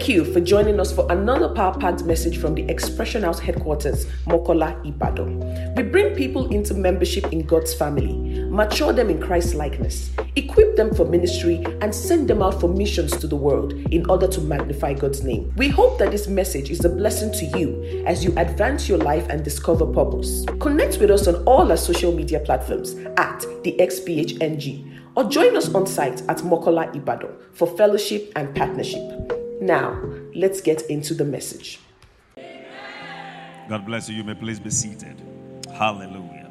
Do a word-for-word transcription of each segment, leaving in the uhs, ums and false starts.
Thank you for joining us for another power-packed message from the Expression House headquarters, Mokola, Ibadan. We bring people into membership in God's family, mature them in Christ's likeness, equip them for ministry, and send them out for missions to the world in order to magnify God's name. We hope that this message is a blessing to you as you advance your life and discover purpose. Connect with us on all our social media platforms at the X P H N G, or join us on site at Mokola, Ibadan for fellowship and partnership. Now, let's get into the message. God bless you. You may please be seated. Hallelujah.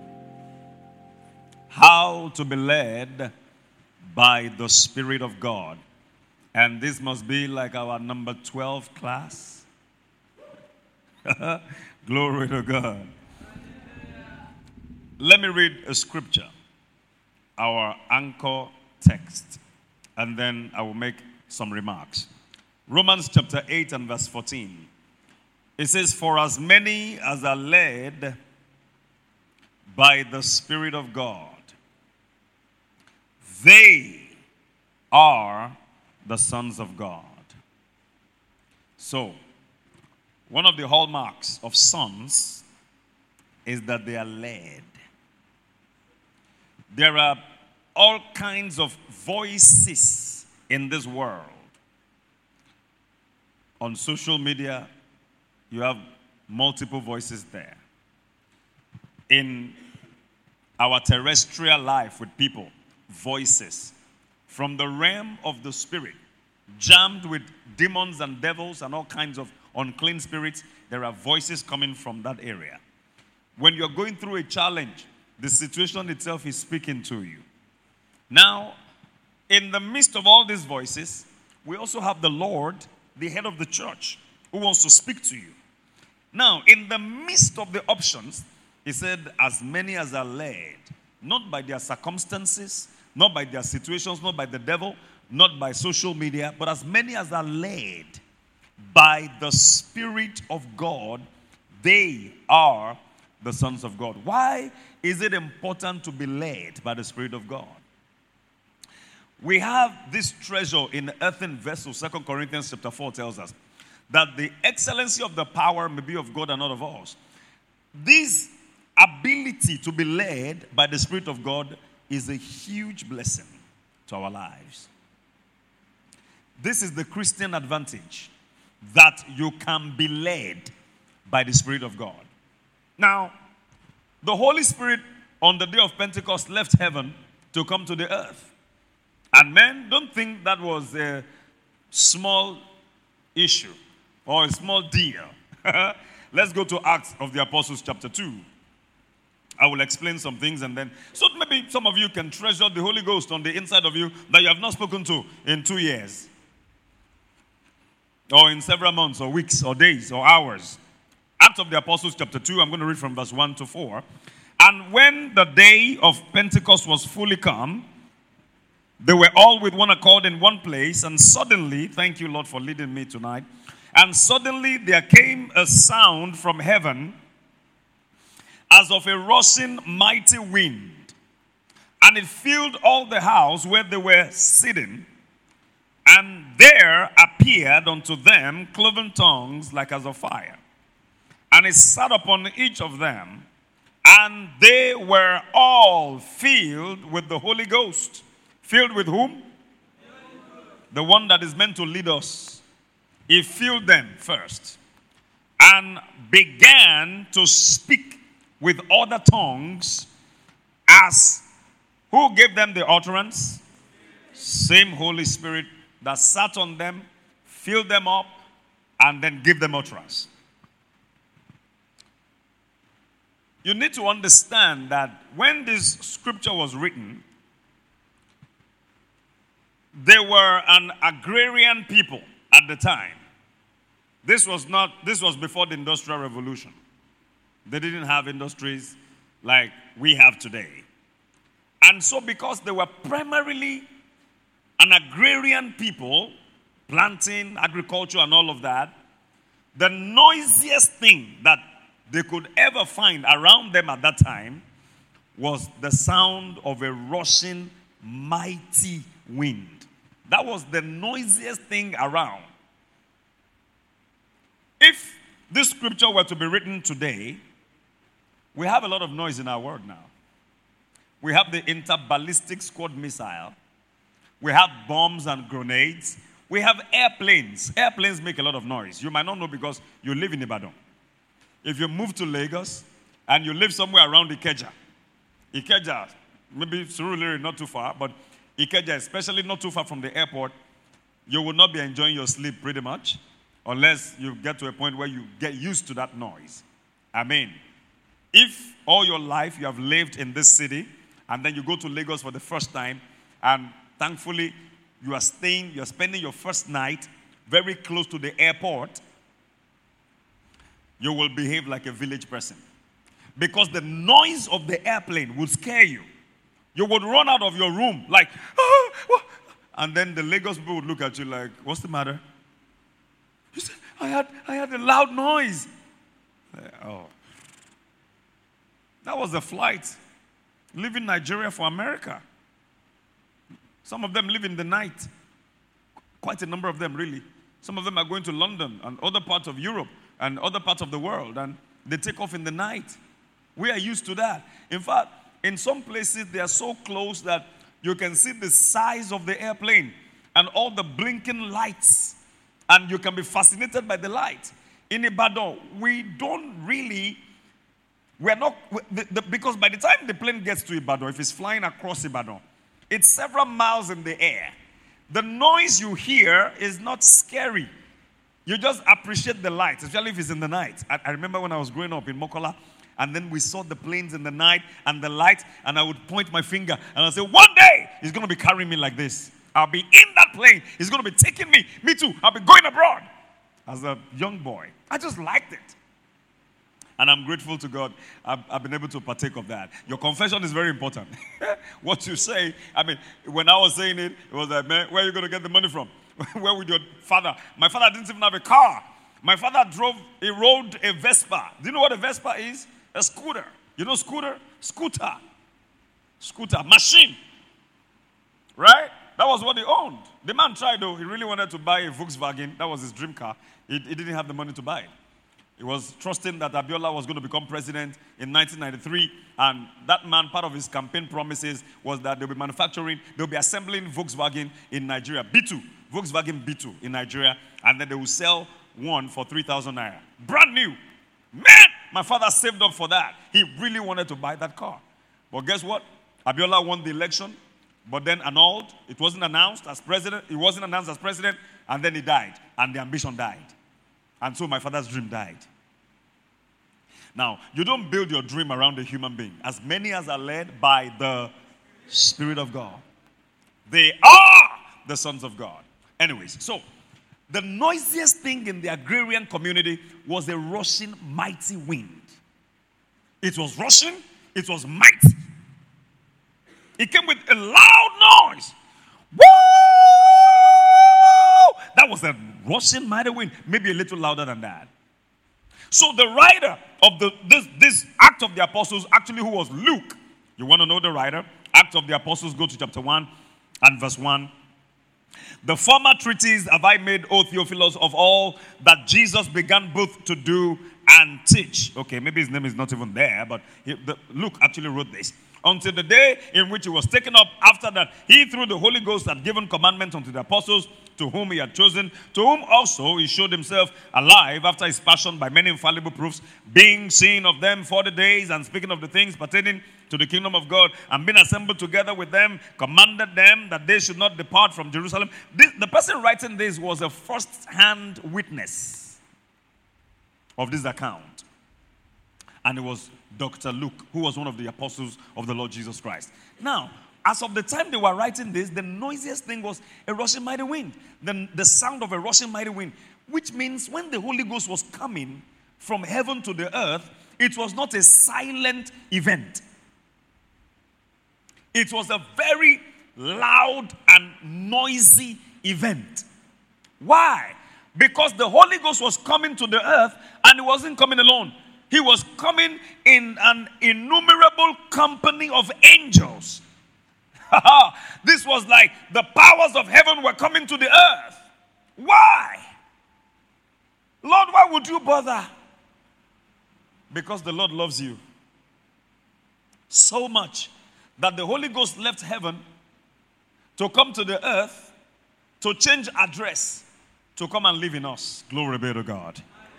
How to be led by the Spirit of God. And this must be like our number twelve class. Glory to God. Let me read a scripture, our anchor text, and then I will make some remarks. Romans chapter eight and verse fourteen. It says, "For as many as are led by the Spirit of God, they are the sons of God." So, one of the hallmarks of sons is that they are led. There are all kinds of voices in this world. On social media, you have multiple voices there. In our terrestrial life with people, voices from the realm of the spirit, jammed with demons and devils and all kinds of unclean spirits. There are voices coming from that area. When you're going through a challenge, the situation itself is speaking to you. Now, in the midst of all these voices, we also have the Lord, the head of the church, who wants to speak to you. Now, in the midst of the options, he said, as many as are led, not by their circumstances, not by their situations, not by the devil, not by social media, but as many as are led by the Spirit of God, they are the sons of God. Why is it important to be led by the Spirit of God? We have this treasure in earthen vessels. Second Corinthians chapter four tells us that the excellency of the power may be of God and not of us. This ability to be led by the Spirit of God is a huge blessing to our lives. This is the Christian advantage, that you can be led by the Spirit of God. Now, the Holy Spirit on the day of Pentecost left heaven to come to the earth. And men, don't think that was a small issue or a small deal. Let's go to Acts of the Apostles chapter two. I will explain some things and then, so maybe some of you can treasure the Holy Ghost on the inside of you that you have not spoken to in two years. Or in several months or weeks or days or hours. Acts of the Apostles chapter two, I'm going to read from verse one to four. "And when the day of Pentecost was fully come, they were all with one accord in one place, and suddenly," thank you, Lord, for leading me tonight, "and suddenly there came a sound from heaven as of a rushing mighty wind, and it filled all the house where they were sitting. And there appeared unto them cloven tongues like as of fire. And it sat upon each of them, and they were all filled with the Holy Ghost." Filled with whom? The one that is meant to lead us. He filled them first. "And began to speak with other tongues, as" who gave them the utterance? Same Holy Spirit that sat on them, filled them up, and then gave them utterance. You need to understand that when this scripture was written, they were an agrarian people at the time. This was not, this was before the Industrial Revolution. They didn't have industries like we have today. And so because they were primarily an agrarian people, planting, agriculture and all of that, the noisiest thing that they could ever find around them at that time was the sound of a rushing mighty wind. That was the noisiest thing around. if this scripture were to be written today, we have a lot of noise in our world now. We have the interballistic squad missile. We have bombs and grenades. We have airplanes. Airplanes make a lot of noise. You might not know because you live in Ibadan. If you move to Lagos and you live somewhere around Ikeja, Ikeja, maybe Surulere not too far, but Ikeja, especially not too far from the airport, you will not be enjoying your sleep pretty much unless you get to a point where you get used to that noise. I mean, if all your life you have lived in this city and then you go to Lagos for the first time and thankfully you are staying, you are spending your first night very close to the airport, you will behave like a village person. Because the noise of the airplane will scare you. You would run out of your room like, ah, what? And then the Lagos people would look at you like, what's the matter? You said, I had, I had a loud noise. Oh. That was a flight leaving Nigeria for America. Some of them live in the night. Quite a number of them, really. Some of them are going to London and other parts of Europe and other parts of the world, and they take off in the night. We are used to that. In fact, in some places, they are so close that you can see the size of the airplane and all the blinking lights, and you can be fascinated by the light. In Ibadan, we don't really, we're not, the, the, because by the time the plane gets to Ibadan, if it's flying across Ibadan, it's several miles in the air. The noise you hear is not scary. You just appreciate the light, especially if it's in the night. I, I remember when I was growing up in Mokola, and then we saw the planes in the night and the light, and I would point my finger, and I'd say, one day, he's going to be carrying me like this. I'll be in that plane. He's going to be taking me. Me too. I'll be going abroad. As a young boy, I just liked it. And I'm grateful to God I've, I've been able to partake of that. Your confession is very important. What you say, I mean, when I was saying it, it was like, man, where are you going to get the money from? Where would your father? My father didn't even have a car. My father drove, he rode a Vespa. Do you know what a Vespa is? A scooter. You know scooter? Scooter. Scooter. Machine. Right? That was what he owned. The man tried though. He really wanted to buy a Volkswagen. That was his dream car. He, he didn't have the money to buy it. He was trusting that Abiola was going to become president in nineteen ninety-three. And that man, part of his campaign promises was that they'll be manufacturing, they'll be assembling Volkswagen in Nigeria. B two. Volkswagen B two in Nigeria. And then they will sell one for three thousand naira. Brand new. Man, my father saved up for that. He really wanted to buy that car. But guess what? Abiola won the election, but then annulled. It wasn't announced as president. It wasn't announced as president, and then he died. And the ambition died. And so my father's dream died. Now, you don't build your dream around a human being. As many as are led by the Spirit of God, they are the sons of God. Anyways, so the noisiest thing in the agrarian community was a rushing mighty wind. It was rushing, it was mighty. It came with a loud noise. Woo! That was a rushing mighty wind, maybe a little louder than that. So the writer of the this, this Act of the Apostles, actually who was Luke. You want to know the writer? Act of the Apostles, go to chapter one and verse one. The former treatise have I made, O Theophilus, of all that Jesus began both to do and teach. Okay, maybe his name is not even there, but he, the, Luke actually wrote this. Until the day in which he was taken up, after that he through the Holy Ghost had given commandment unto the apostles to whom he had chosen, to whom also he showed himself alive after his passion by many infallible proofs, being seen of them forty days, and speaking of the things pertaining to the kingdom of God, and being assembled together with them, commanded them that they should not depart from Jerusalem. This, the person writing this was a first-hand witness of this account. And it was Doctor Luke, who was one of the apostles of the Lord Jesus Christ. Now, as of the time they were writing this, the noisiest thing was a rushing mighty wind. The, the sound of a rushing mighty wind. Which means when the Holy Ghost was coming from heaven to the earth, it was not a silent event. It was a very loud and noisy event. Why? Because the Holy Ghost was coming to the earth, and he wasn't coming alone. He was coming in an innumerable company of angels. This was like the powers of heaven were coming to the earth. Why? Lord, why would would you bother? Because the Lord loves you so much that the Holy Ghost left heaven to come to the earth, to change address, to come and live in us. Glory be to God.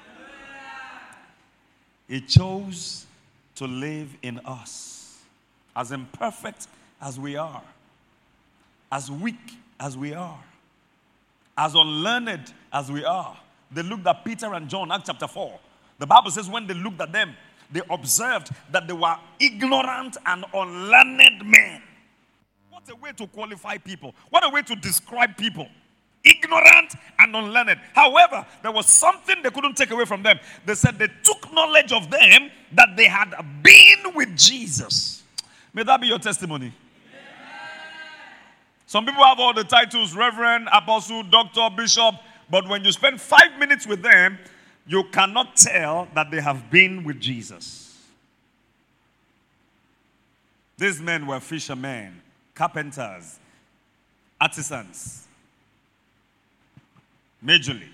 He chose to live in us, as imperfect as we are, as weak as we are, as unlearned as we are. They looked at Peter and John, Acts chapter four. The Bible says when they looked at them, they observed that they were ignorant and unlearned men. What a way to qualify people. What a way to describe people. Ignorant and unlearned. However, there was something they couldn't take away from them. They said they took knowledge of them that they had been with Jesus. May that be your testimony. Some people have all the titles, Reverend, Apostle, Doctor, Bishop, but when you spend five minutes with them, you cannot tell that they have been with Jesus. These men were fishermen, carpenters, artisans, majorly.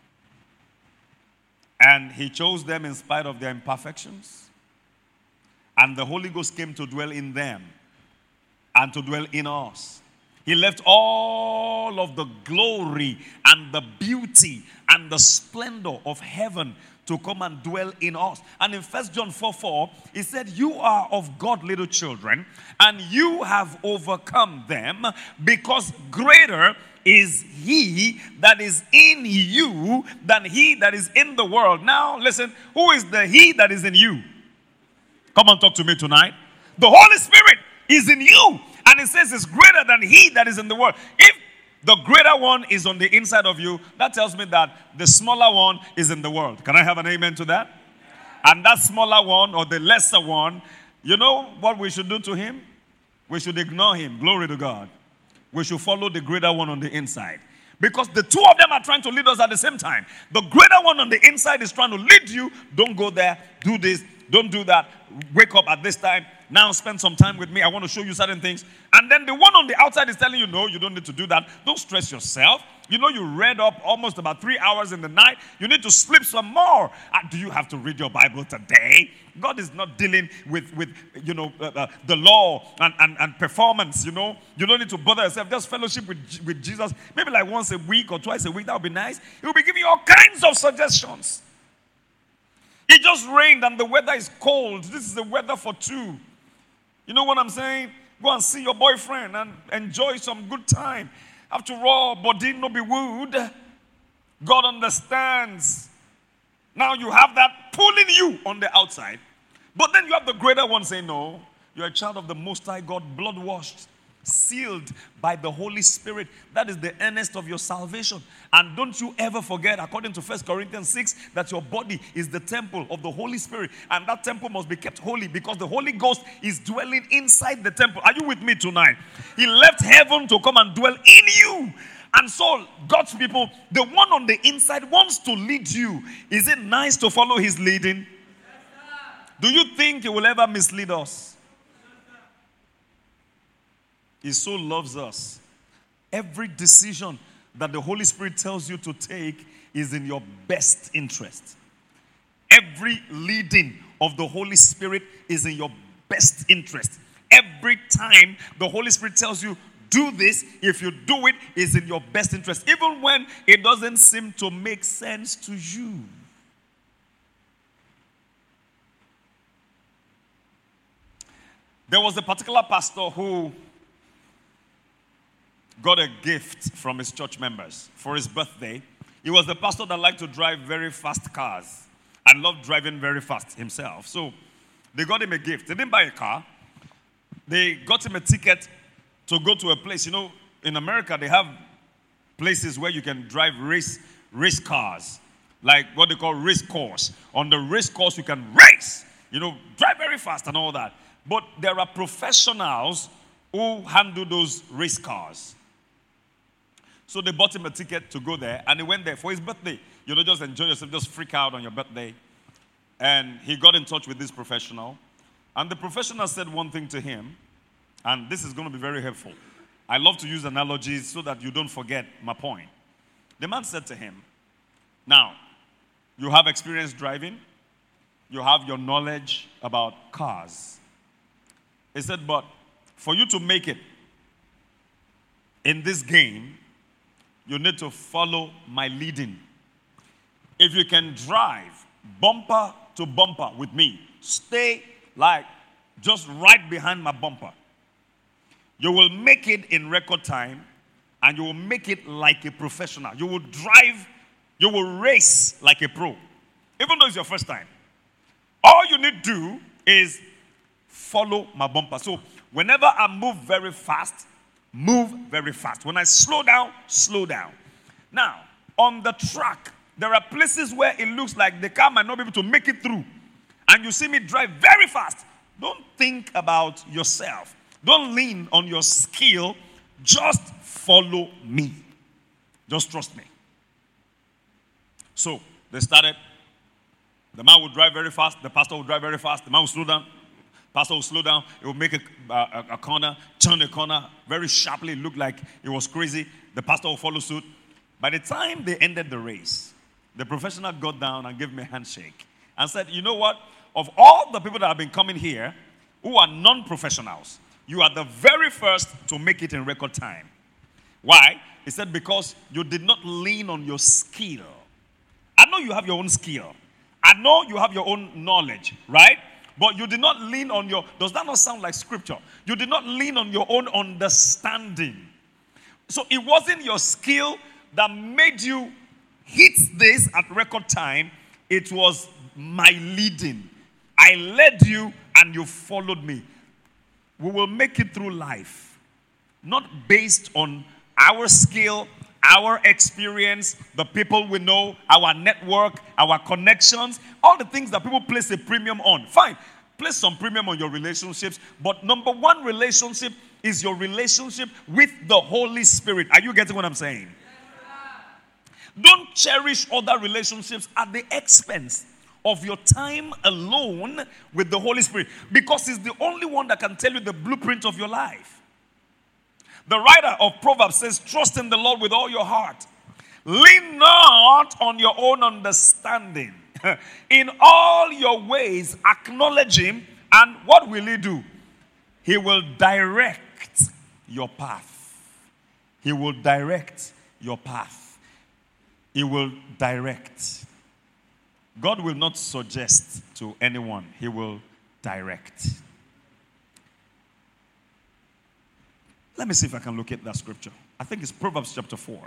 And he chose them in spite of their imperfections. And the Holy Ghost came to dwell in them and to dwell in us. He left all of the glory and the beauty and the splendor of heaven to come and dwell in us. And in First John four four, he said, you are of God, little children, and you have overcome them, because greater is he that is in you than he that is in the world. Now, listen, who is the he that is in you? Come on, talk to me tonight. The Holy Spirit is in you. And it says it's greater than he that is in the world. If the greater one is on the inside of you, that tells me that the smaller one is in the world. Can I have an amen to that? And that smaller one, or the lesser one, you know what we should do to him? We should ignore him. Glory to God. We should follow the greater one on the inside. Because the two of them are trying to lead us at the same time. The greater one on the inside is trying to lead you. Don't go there. Do this. Don't do that. Wake up at this time. Now spend some time with me. I want to show you certain things. And then the one on the outside is telling you, no, you don't need to do that. Don't stress yourself. You know, you read up almost about three hours in the night. You need to sleep some more. Uh, do you have to read your Bible today? God is not dealing with, with you know, uh, uh, the law and, and, and performance, you know. You don't need to bother yourself. Just fellowship with, with Jesus. Maybe like once a week or twice a week. That would be nice. He will be giving you all kinds of suggestions. It just rained and the weather is cold. This is the weather for two. You know what I'm saying? Go and see your boyfriend and enjoy some good time. After all, body no be wood. God understands. Now you have that pulling you on the outside. But then you have the greater one saying, no, you're a child of the Most High God, blood washed, sealed by the Holy Spirit. That is the earnest of your salvation. And don't you ever forget, according to First Corinthians six, that your body is the temple of the Holy Spirit. And that temple must be kept holy because the Holy Ghost is dwelling inside the temple. Are you with me tonight? He left heaven to come and dwell in you. And so, God's people, the one on the inside wants to lead you. Is it nice to follow his leading? Do you think he will ever mislead us? He so loves us. Every decision that the Holy Spirit tells you to take is in your best interest. Every leading of the Holy Spirit is in your best interest. Every time the Holy Spirit tells you, do this, if you do it, is in your best interest. Even when it doesn't seem to make sense to you. There was a particular pastor who got a gift from his church members for his birthday. He was the pastor that liked to drive very fast cars and loved driving very fast himself. So they got him a gift. They didn't buy a car. They got him a ticket to go to a place. You know, in America, they have places where you can drive race, race cars, like what they call race course. On the race course, you can race, you know, drive very fast and all that. But there are professionals who handle those race cars. So they bought him a ticket to go there, and he went there for his birthday. You know, just enjoy yourself, just freak out on your birthday. And he got in touch with this professional, and the professional said one thing to him, and this is going to be very helpful. I love to use analogies so that you don't forget my point. The man said to him, now, You have experience driving. You have your knowledge about cars. He said, but for you to make it in this game, you need to follow my leading. If you can drive bumper to bumper with me, stay like just right behind my bumper, you will make it in record time and you will make it like a professional. You will drive, you will race like a pro, even though it's your first time. All you need to do is follow my bumper. So whenever I move very fast, move very fast. When I slow down, slow down. Now, on the track, there are places where it looks like the car might not be able to make it through. And you see me drive very fast. Don't think about yourself. Don't lean on your skill. Just follow me. Just trust me. So, they started. The man would drive very fast. The pastor would drive very fast. The man would slow down. Pastor will slow down. It will make a, a, a corner, turn a corner very sharply. It looked like it was crazy. The pastor will follow suit. By the time they ended the race, the professional got down and gave me a handshake and said, you know what? Of all the people that have been coming here who are non-professionals, you are the very first to make it in record time. Why? He said, because you did not lean on your skill. I know you have your own skill. I know you have your own knowledge, right? But you did not lean on your, does that not sound like scripture? You did not lean on your own understanding. So it wasn't your skill that made you hit this at record time. It was my leading. I led you and you followed me. We will make it through life, not based on our skill, our experience, the people we know, our network, our connections, all the things that people place a premium on. Fine, place some premium on your relationships, but number one relationship is your relationship with the Holy Spirit. Are you getting what I'm saying? Don't cherish other relationships at the expense of your time alone with the Holy Spirit, because He's the only one that can tell you the blueprint of your life. The writer of Proverbs says, trust in the Lord with all your heart. Lean not on your own understanding. In all your ways, acknowledge Him, and what will He do? He will direct your path. He will direct your path. He will direct. God will not suggest to anyone. He will direct. Let me see if I can locate that scripture. I think it's Proverbs chapter four.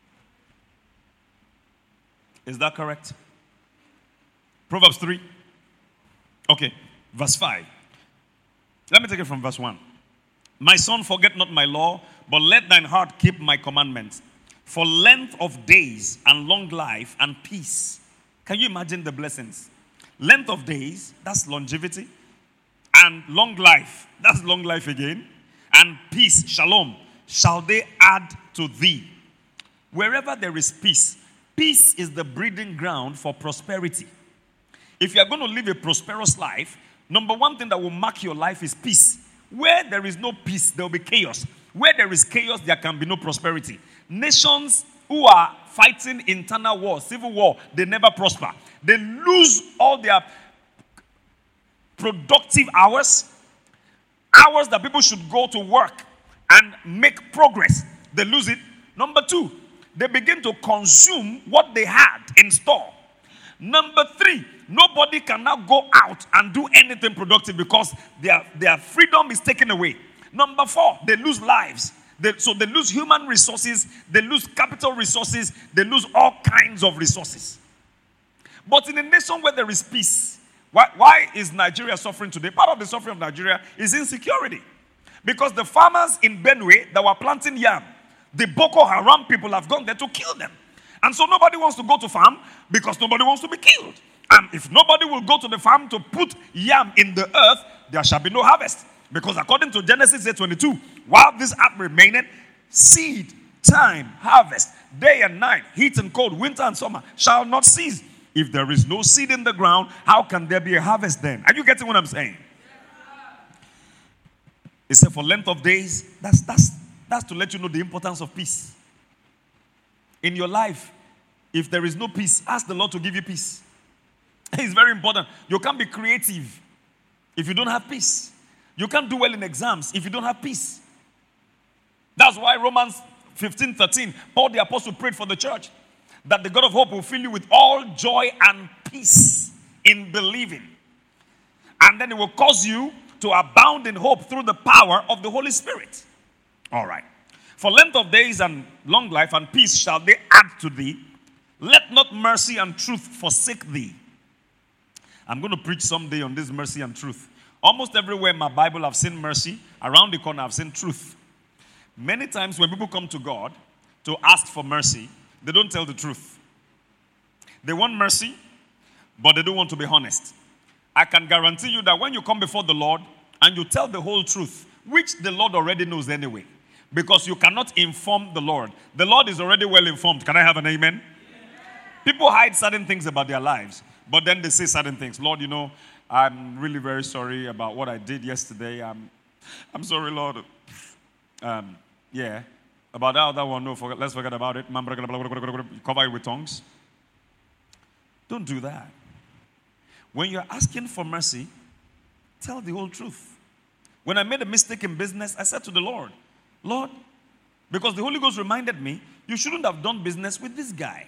Is that correct? Proverbs three. Okay, verse five. Let me take it from verse one. My son, forget not my law, but let thine heart keep my commandments. For length of days and long life and peace. Can you imagine the blessings? Length of days, that's longevity. And long life, that's long life again. And peace, shalom, shall they add to thee. Wherever there is peace, peace is the breeding ground for prosperity. If you are going to live a prosperous life, number one thing that will mark your life is peace. Where there is no peace, there will be chaos. Where there is chaos, there can be no prosperity. Nations who are fighting internal war, civil war, they never prosper. They lose all their productive hours, hours that people should go to work and make progress. They lose it. Number two, they begin to consume what they had in store. Number three, nobody can now go out and do anything productive because their, their freedom is taken away. Number four, they lose lives. They, so they lose human resources, they lose capital resources, they lose all kinds of resources. But in a nation where there is peace, why, why is Nigeria suffering today? Part of the suffering of Nigeria is insecurity. Because the farmers in Benue that were planting yam, the Boko Haram people have gone there to kill them. And so nobody wants to go to farm because nobody wants to be killed. And if nobody will go to the farm to put yam in the earth, there shall be no harvest. Because according to Genesis eight twenty-two, while this earth remaineth, seed, time, harvest, day and night, heat and cold, winter and summer, shall not cease. If there is no seed in the ground, how can there be a harvest then? Are you getting what I'm saying? It said for length of days, that's, that's, that's to let you know the importance of peace. In your life, If there is no peace, ask the Lord to give you peace. It's very important. You can't be creative if you don't have peace. You can't do well in exams if you don't have peace. That's why Romans fifteen thirteen, Paul the apostle prayed for the church that the God of hope will fill you with all joy and peace in believing. And then it will cause you to abound in hope through the power of the Holy Spirit. All right. For length of days and long life and peace shall they add to thee. Let not mercy and truth forsake thee. I'm going to preach someday on this mercy and truth. Almost everywhere in my Bible I've seen mercy. Around the corner I've seen truth. Many times when people come to God to ask for mercy, they don't tell the truth. They want mercy, but they don't want to be honest. I can guarantee you that when you come before the Lord and you tell the whole truth, which the Lord already knows anyway, because you cannot inform the Lord. The Lord is already well informed. Can I have an amen? Amen. People hide certain things about their lives, but then they say certain things. Lord, you know, I'm really very sorry about what I did yesterday. I'm, I'm sorry, Lord. Um, yeah. About that other one, no, forget, let's forget about it. Cover it with tongues. Don't do that. When you're asking for mercy, tell the whole truth. When I made a mistake in business, I said to the Lord, Lord, because the Holy Ghost reminded me, you shouldn't have done business with this guy.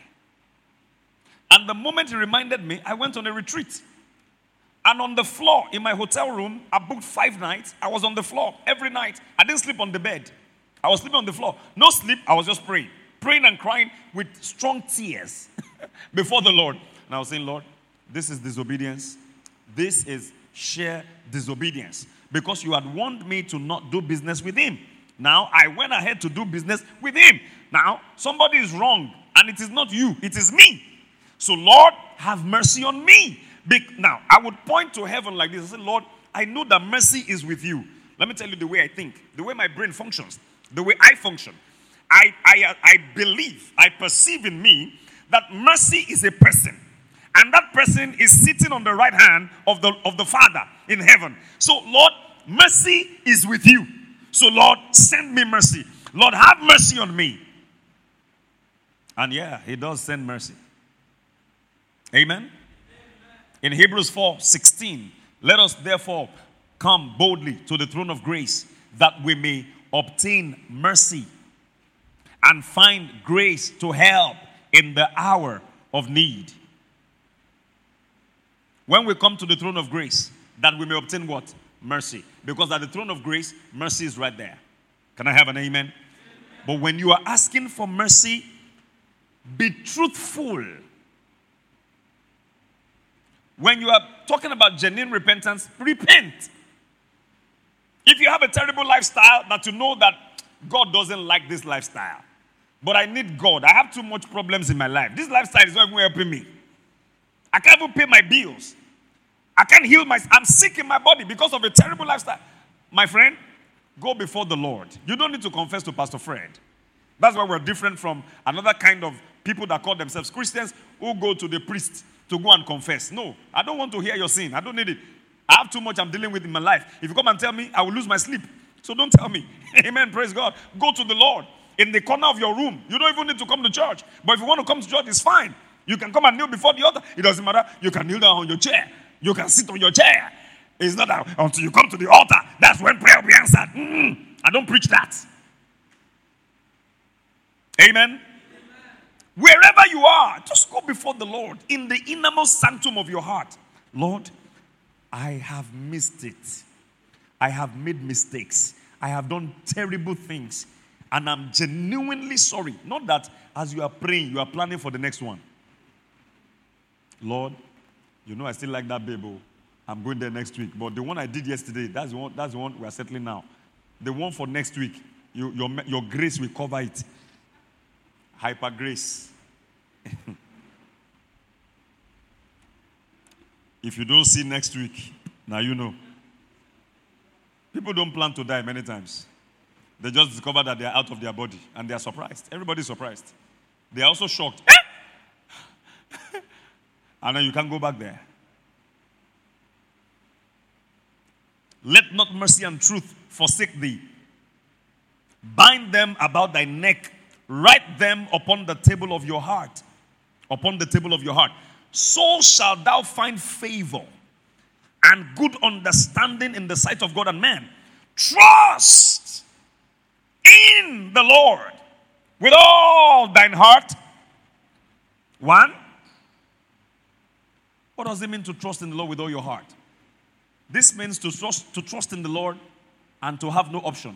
And the moment he reminded me, I went on a retreat. And on the floor in my hotel room, I booked five nights. I was on the floor every night. I didn't sleep on the bed. I was sleeping on the floor. No sleep, I was just praying. Praying and crying with strong tears before the Lord. And I was saying, Lord, this is disobedience. This is sheer disobedience. Because you had warned me to not do business with him. Now, I went ahead to do business with him. Now, somebody is wrong. And it is not you. It is me. So, Lord, have mercy on me. Now, I would point to heaven like this. I say, Lord, I know that mercy is with you. Let me tell you the way I think. The way my brain functions. The way I function. I, I, I believe, I perceive in me that mercy is a person. And that person is sitting on the right hand of the, of the Father in heaven. So, Lord, mercy is with you. So, Lord, send me mercy. Lord, have mercy on me. And yeah, he does send mercy. Amen? Amen. In Hebrews four sixteen, let us therefore come boldly to the throne of grace that we may obtain mercy and find grace to help in the hour of need. When we come to the throne of grace, that we may obtain what? Mercy. Because at the throne of grace, mercy is right there. Can I have an amen? Amen. But when you are asking for mercy, be truthful. When you are talking about genuine repentance, repent. If you have a terrible lifestyle, that you know that God doesn't like this lifestyle. But I need God. I have too much problems in my life. This lifestyle is not even helping me. I can't even pay my bills. I can't heal my... I'm sick in my body because of a terrible lifestyle. My friend, go before the Lord. You don't need to confess to Pastor Fred. That's why we're different from another kind of people that call themselves Christians who go to the priest to go and confess. No, I don't want to hear your sin. I don't need it. I have too much I'm dealing with in my life. If you come and tell me, I will lose my sleep. So don't tell me. Amen, praise God. Go to the Lord in the corner of your room. You don't even need to come to church. But if you want to come to church, it's fine. You can come and kneel before the altar. It doesn't matter. You can kneel down on your chair. You can sit on your chair. It's not that until you come to the altar, that's when prayer will be answered. Mm-mm. I don't preach that. Amen? Amen. Wherever you are, just go before the Lord in the innermost sanctum of your heart. Lord, I have missed it. I have made mistakes. I have done terrible things. And I'm genuinely sorry. Not that as you are praying, you are planning for the next one. Lord, you know I still like that baby. I'm going there next week. But the one I did yesterday, that's the one, that's the one we are settling now. The one for next week, you, your, your grace will cover it. Hyper grace. If you don't see next week, now you know. People don't plan to die many times. They just discover that they are out of their body and they are surprised. Everybody's surprised. They are also shocked. And then you can't go back there. Let not mercy and truth forsake thee. Bind them about thy neck. Write them upon the table of your heart. upon the table of your heart, so shalt thou find favor and good understanding in the sight of God and man. Trust in the Lord with all thine heart. One. What does it mean to trust in the Lord with all your heart? This means to trust, to trust in the Lord and to have no option.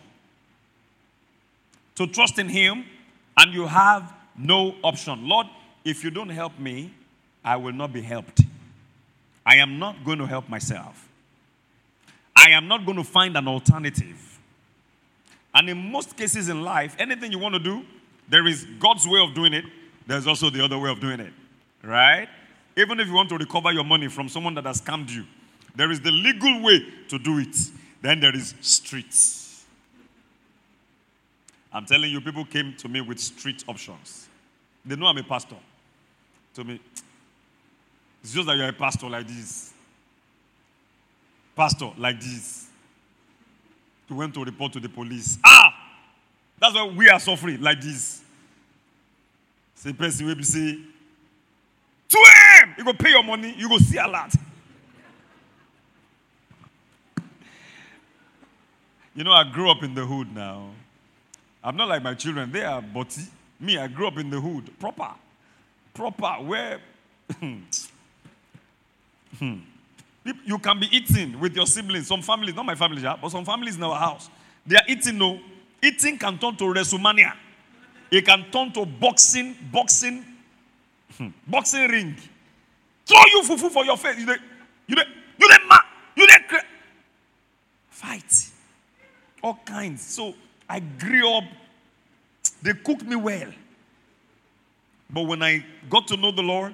To trust in Him and you have no option. Lord, if you don't help me, I will not be helped. I am not going to help myself. I am not going to find an alternative. And in most cases in life, anything you want to do, there is God's way of doing it. There's also the other way of doing it. Right? Even if you want to recover your money from someone that has scammed you, there is the legal way to do it. Then there is streets. I'm telling you, people came to me with street options. They know I'm a pastor. To me, it's just that you're a pastor like this. Pastor like this. You went to report to the police. Ah! That's why we are suffering like this. Say, person will be say, to him! You go pay your money, you go see a lot. You know, I grew up in the hood now. I'm not like my children. They are butty. Me, I grew up in the hood. Proper. Proper. Where you can be eating with your siblings. Some families, not my family, but some families in our house, they are eating, no. Eating can turn to WrestleMania. It can turn to boxing, boxing, boxing ring. Throw you fufu for your face. You dey, you dey, you dey ma, you dey cra- fight. All kinds. So I grew up. They cooked me well. But when I got to know the Lord,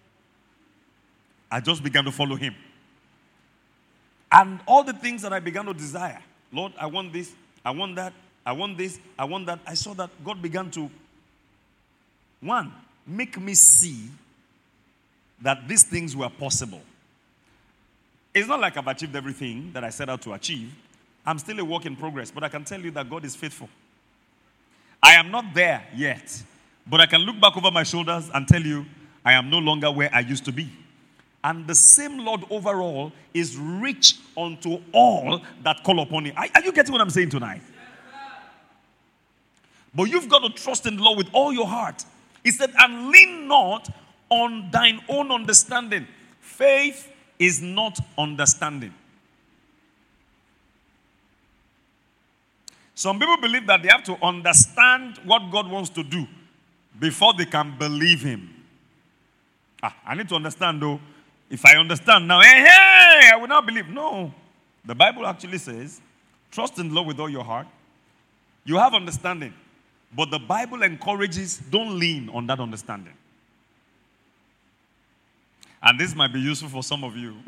I just began to follow Him. And all the things that I began to desire, Lord, I want this, I want that, I want this, I want that. I saw that God began to, one, make me see that these things were possible. It's not like I've achieved everything that I set out to achieve. I'm still a work in progress, but I can tell you that God is faithful. I am not there yet, but I can look back over my shoulders and tell you I am no longer where I used to be. And the same Lord overall is rich unto all that call upon Him. Are, are you getting what I'm saying tonight? But you've got to trust in the Lord with all your heart. He said, and lean not on thine own understanding. Faith is not understanding. Some people believe that they have to understand what God wants to do before they can believe Him. Ah, I need to understand though. If I understand now, hey, hey, I will not believe. No. The Bible actually says, trust in the Lord with all your heart. You have understanding. But the Bible encourages, don't lean on that understanding. And this might be useful for some of you.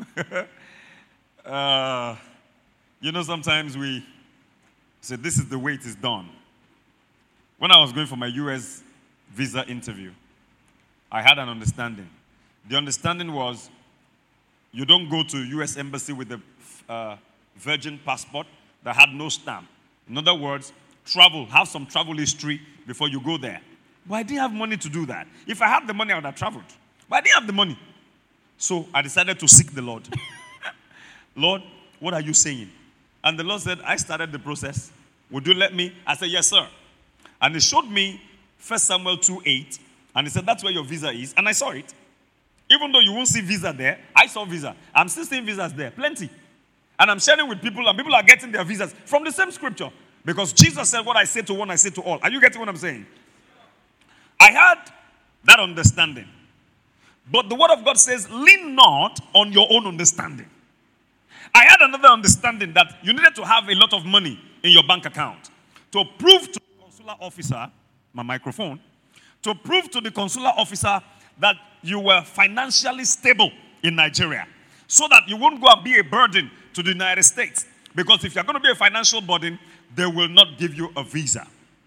uh, you know, sometimes we say, this is the way it is done. When I was going for my U S visa interview, I had an understanding. The understanding was, you don't go to U S embassy with a uh, virgin passport that had no stamp. In other words, travel, have some travel history before you go there. But I didn't have money to do that. If I had the money, I would have traveled. But I didn't have the money. So I decided to seek the Lord. Lord, what are you saying? And the Lord said, I started the process. Would you let me? I said, yes, sir. And He showed me First Samuel two eight. And He said, that's where your visa is. And I saw it. Even though you won't see visa there, I saw visa. I'm still seeing visas there. Plenty. And I'm sharing with people, and people are getting their visas from the same scripture. Because Jesus said, what I say to one, I say to all. Are you getting what I'm saying? I had that understanding. But the word of God says, lean not on your own understanding. I had another understanding that you needed to have a lot of money in your bank account to prove to the consular officer, my microphone, to prove to the consular officer that you were financially stable in Nigeria, so that you won't go and be a burden to the United States. Because if you're going to be a financial burden, they will not give you a visa.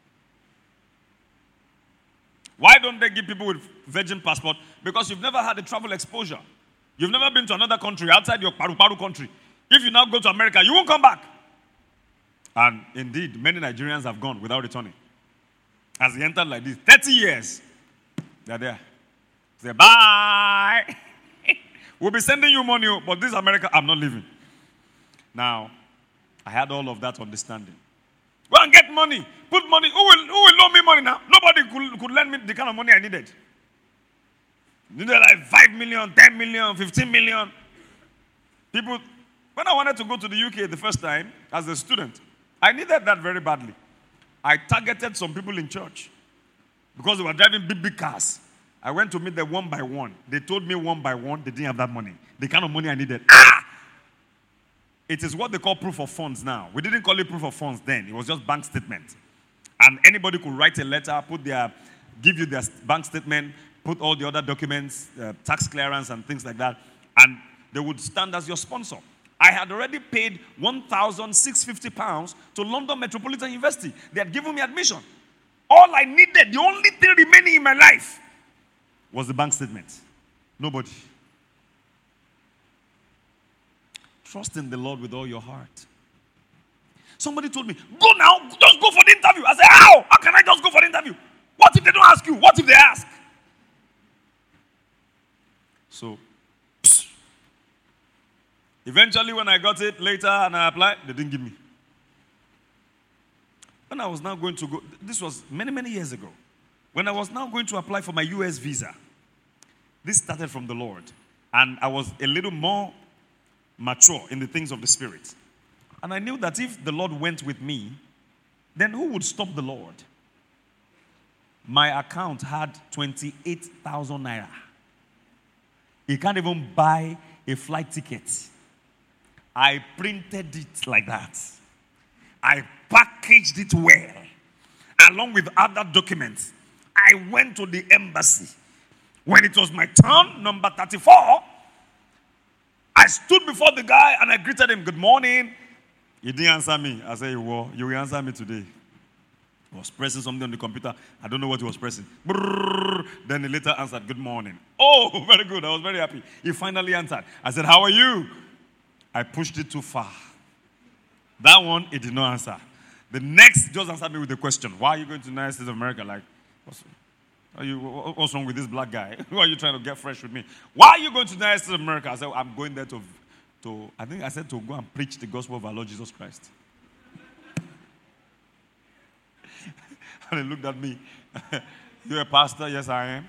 Why don't they give people with virgin passport? Because you've never had a travel exposure. You've never been to another country outside your Paru Paru country. If you now go to America, you won't come back. And indeed, many Nigerians have gone without returning. As they entered like this, thirty years, they're there. Say, bye. We'll be sending you money, but this America, I'm not leaving. Now, I had all of that understanding. Go and get money. Put money. Who will, who will loan me money now? Nobody could, could lend me the kind of money I needed. Needed like five million, ten million, fifteen million. People, when I wanted to go to the U K the first time as a student, I needed that very badly. I targeted some people in church because they were driving big, big cars. I went to meet them one by one. They told me one by one they didn't have that money. The kind of money I needed. Ah! It is what they call proof of funds now. We didn't call it proof of funds then. It was just bank statement. And anybody could write a letter, put their, give you their bank statement, put all the other documents, uh, tax clearance and things like that, and they would stand as your sponsor. I had already paid one thousand six hundred fifty pounds to London Metropolitan University. They had given me admission. All I needed, the only thing remaining in my life, was the bank statement. Nobody. Trust in the Lord with all your heart. Somebody told me, go now, just go for the interview. I said, how? How can I just go for the interview? What if they don't ask you? What if they ask? So, psst. Eventually when I got it later and I applied, they didn't give me. When I was now going to go, this was many, many years ago. When I was now going to apply for my U S visa, this started from the Lord. And I was a little more mature in the things of the Spirit. And I knew that if the Lord went with me, then who would stop the Lord? My account had twenty-eight thousand naira. You can't even buy a flight ticket. I printed it like that. I packaged it well, along with other documents. I went to the embassy. When it was my turn, number thirty-four, I stood before the guy and I greeted him, good morning. He didn't answer me. I said, well, you will answer me today. He was pressing something on the computer. I don't know what he was pressing. Brrr. Then he later answered, good morning. Oh, very good. I was very happy. He finally answered. I said, how are you? I pushed it too far. That one, he did not answer. The next just answered me with a question. Why are you going to the United States of America? Like, what's, are you, what's wrong with this black guy? Who are you trying to get fresh with me? Why are you going to the United States of America? I said, I'm going there to, to, I think I said to go and preach the gospel of our Lord Jesus Christ. And he looked at me. You're a pastor? Yes, I am.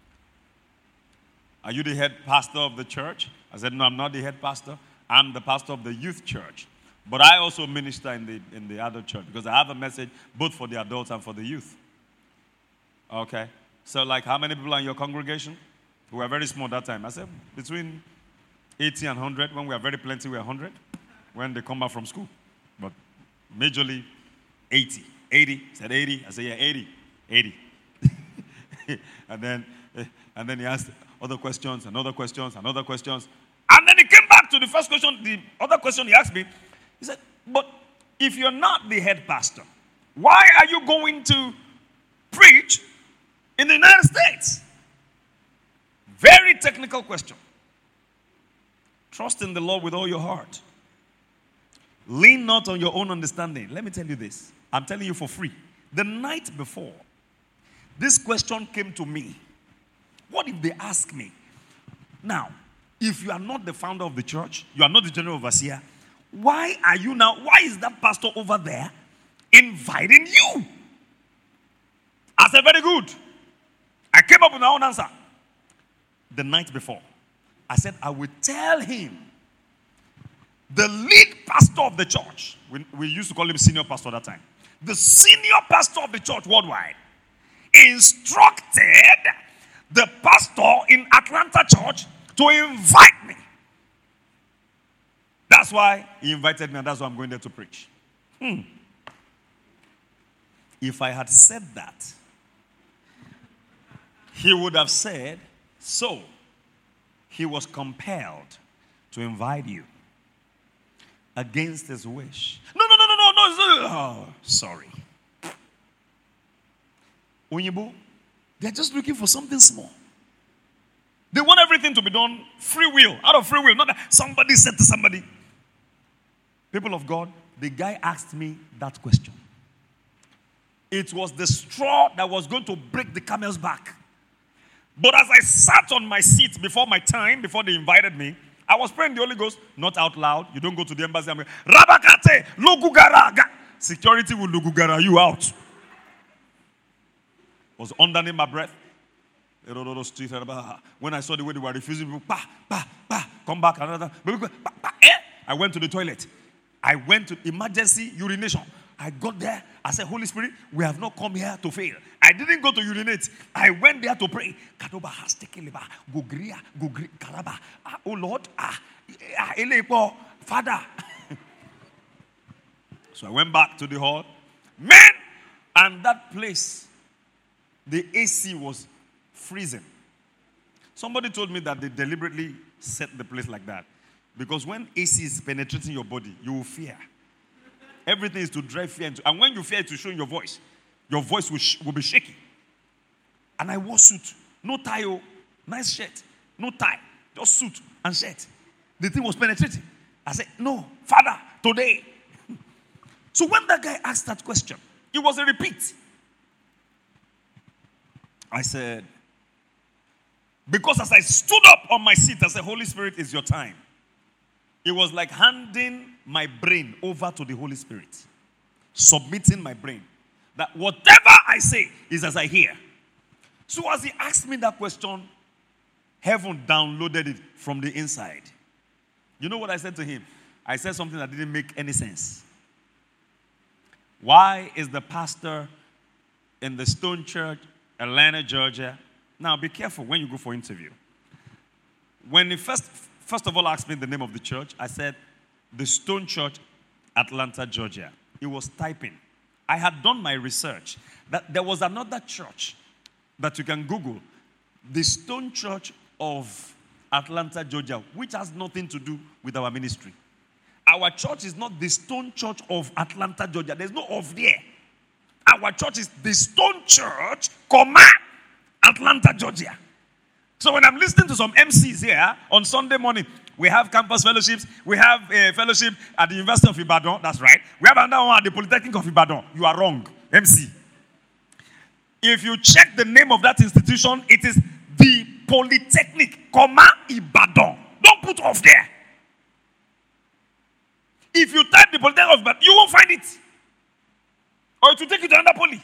Are you the head pastor of the church? I said, no, I'm not the head pastor. I'm the pastor of the youth church. But I also minister in the, in the adult church because I have a message both for the adults and for the youth. Okay. So, like, how many people are in your congregation? We were very small that time. I said, between eighty and one hundred. When we are very plenty, we are one hundred. When they come back from school. But majorly, eighty. eighty. I said, eighty. I said, yeah, eighty. eighty. and then and then he asked other questions and other questions and other questions. And then he came back to the first question, the other question he asked me. He said, but if you're not the head pastor, why are you going to preach in the United States? Very technical question. Trust in the Lord with all your heart. Lean not on your own understanding. Let me tell you this. I'm telling you for free. The night before, this question came to me. What if they ask me, now, if you are not the founder of the church, you are not the general overseer, why are you now, why is that pastor over there inviting you? I said, very good. I came up with my own answer. The night before, I said, I will tell him, the lead pastor of the church, we, we used to call him senior pastor at that time, the senior pastor of the church worldwide, instructed the pastor in Atlanta church to invite me. That's why he invited me, and that's why I'm going there to preach. Hmm. If I had said that, he would have said, so he was compelled to invite you against his wish. No, no, no, no, no, no. Oh, sorry. Onyibo, they're just looking for something small. They want everything to be done free will, out of free will. Not that somebody said to somebody. People of God, the guy asked me that question. It was the straw that was going to break the camel's back. But as I sat on my seat before my time, before they invited me, I was praying the Holy Ghost, not out loud. You don't go to the embassy and go, Rabakate, Lugugaraga. Security will Lugugara you out. I was underneath my breath. When I saw the way they were refusing, bah, bah, bah, come back, another. I went to the toilet. I went to emergency urination. I got there. I said, Holy Spirit, we have not come here to fail. I didn't go to urinate. I went there to pray. Oh Lord, Father. So I went back to the hall. Man, and that place, the A C was freezing. Somebody told me that they deliberately set the place like that. Because when A C is penetrating your body, you will fear. Everything is to drive fear into. And when you fear, it will show in your voice. Your voice will, sh- will be shaky. And I wore suit. No tie, oh. Nice shirt. No tie. Just suit and shirt. The thing was penetrating. I said, no, Father, today. So when that guy asked that question, it was a repeat. I said, because as I stood up on my seat, I said, Holy Spirit, it's your time. It was like handing my brain over to the Holy Spirit. Submitting my brain. That whatever I say is as I hear. So as he asked me that question, heaven downloaded it from the inside. You know what I said to him? I said something that didn't make any sense. Why is the pastor in the Stone Church, Atlanta, Georgia? Now be careful when you go for interview. When he first, first of all asked me the name of the church, I said, the Stone Church, Atlanta, Georgia. He was typing. I had done my research that there was another church that you can Google, the Stone Church of Atlanta, Georgia, which has nothing to do with our ministry. Our church is not the Stone Church of Atlanta, Georgia. There's no of there. Our church is the Stone Church, comma, Atlanta, Georgia. So when I'm listening to some M Cs here on Sunday morning, we have campus fellowships. We have a fellowship at the University of Ibadan. That's right. We have another one at the Polytechnic of Ibadan. You are wrong. M C. If you check the name of that institution, it is the Polytechnic, comma, Ibadan. Don't put off there. If you type the Polytechnic of Ibadan, you won't find it. Or it will take you to another poly.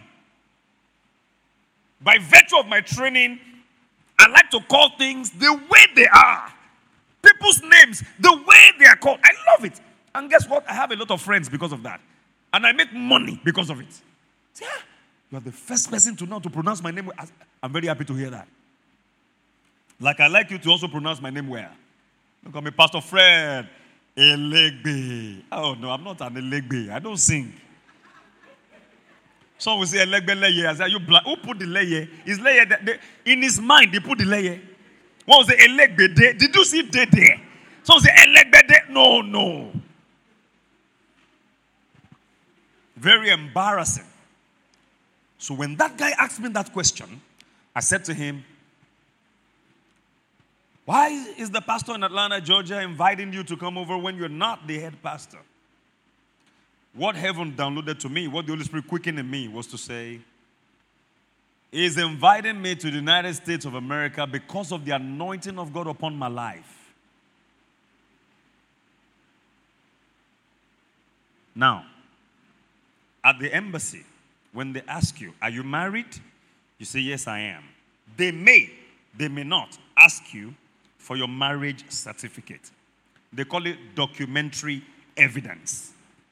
By virtue of my training, I like to call things the way they are. People's names, the way they are called. I love it. And guess what? I have a lot of friends because of that. And I make money because of it. Yeah. You are the first person to know to pronounce my name. I'm very happy to hear that. Like I like you to also pronounce my name well. Don't call me Pastor Fred Elegbe. Oh no, I'm not an Elegbe. I don't sing. Someone will say Elegbe leye. I say, are you black? Who put the leye? Is leye that they, in his mind they put the leye. What was the Elegbe de? Did you see de there? Someone say Elegbe de. No, no. Very embarrassing. So when that guy asked me that question, I said to him, why is the pastor in Atlanta, Georgia inviting you to come over when you're not the head pastor? What heaven downloaded to me, what the Holy Spirit quickened in me was to say, He is inviting me to the United States of America because of the anointing of God upon my life. Now, at the embassy, when they ask you, are you married? You say, yes, I am. They may, they may not ask you for your marriage certificate. They call it documentary evidence.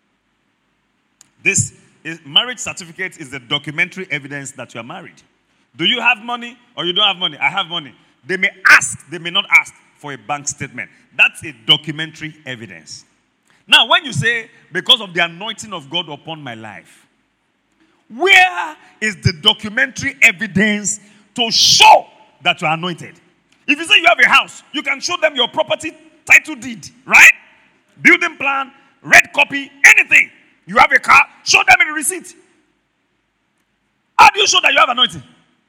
This is, marriage certificate is the documentary evidence that you are married. Do you have money or you don't have money? I have money. They may ask, they may not ask for a bank statement. That's a documentary evidence. Now, when you say, because of the anointing of God upon my life, where is the documentary evidence to show that you are anointed? If you say you have a house, you can show them your property title deed, right? Building plan, red copy, anything. You have a car, show them a receipt. How do you show that you have anointing?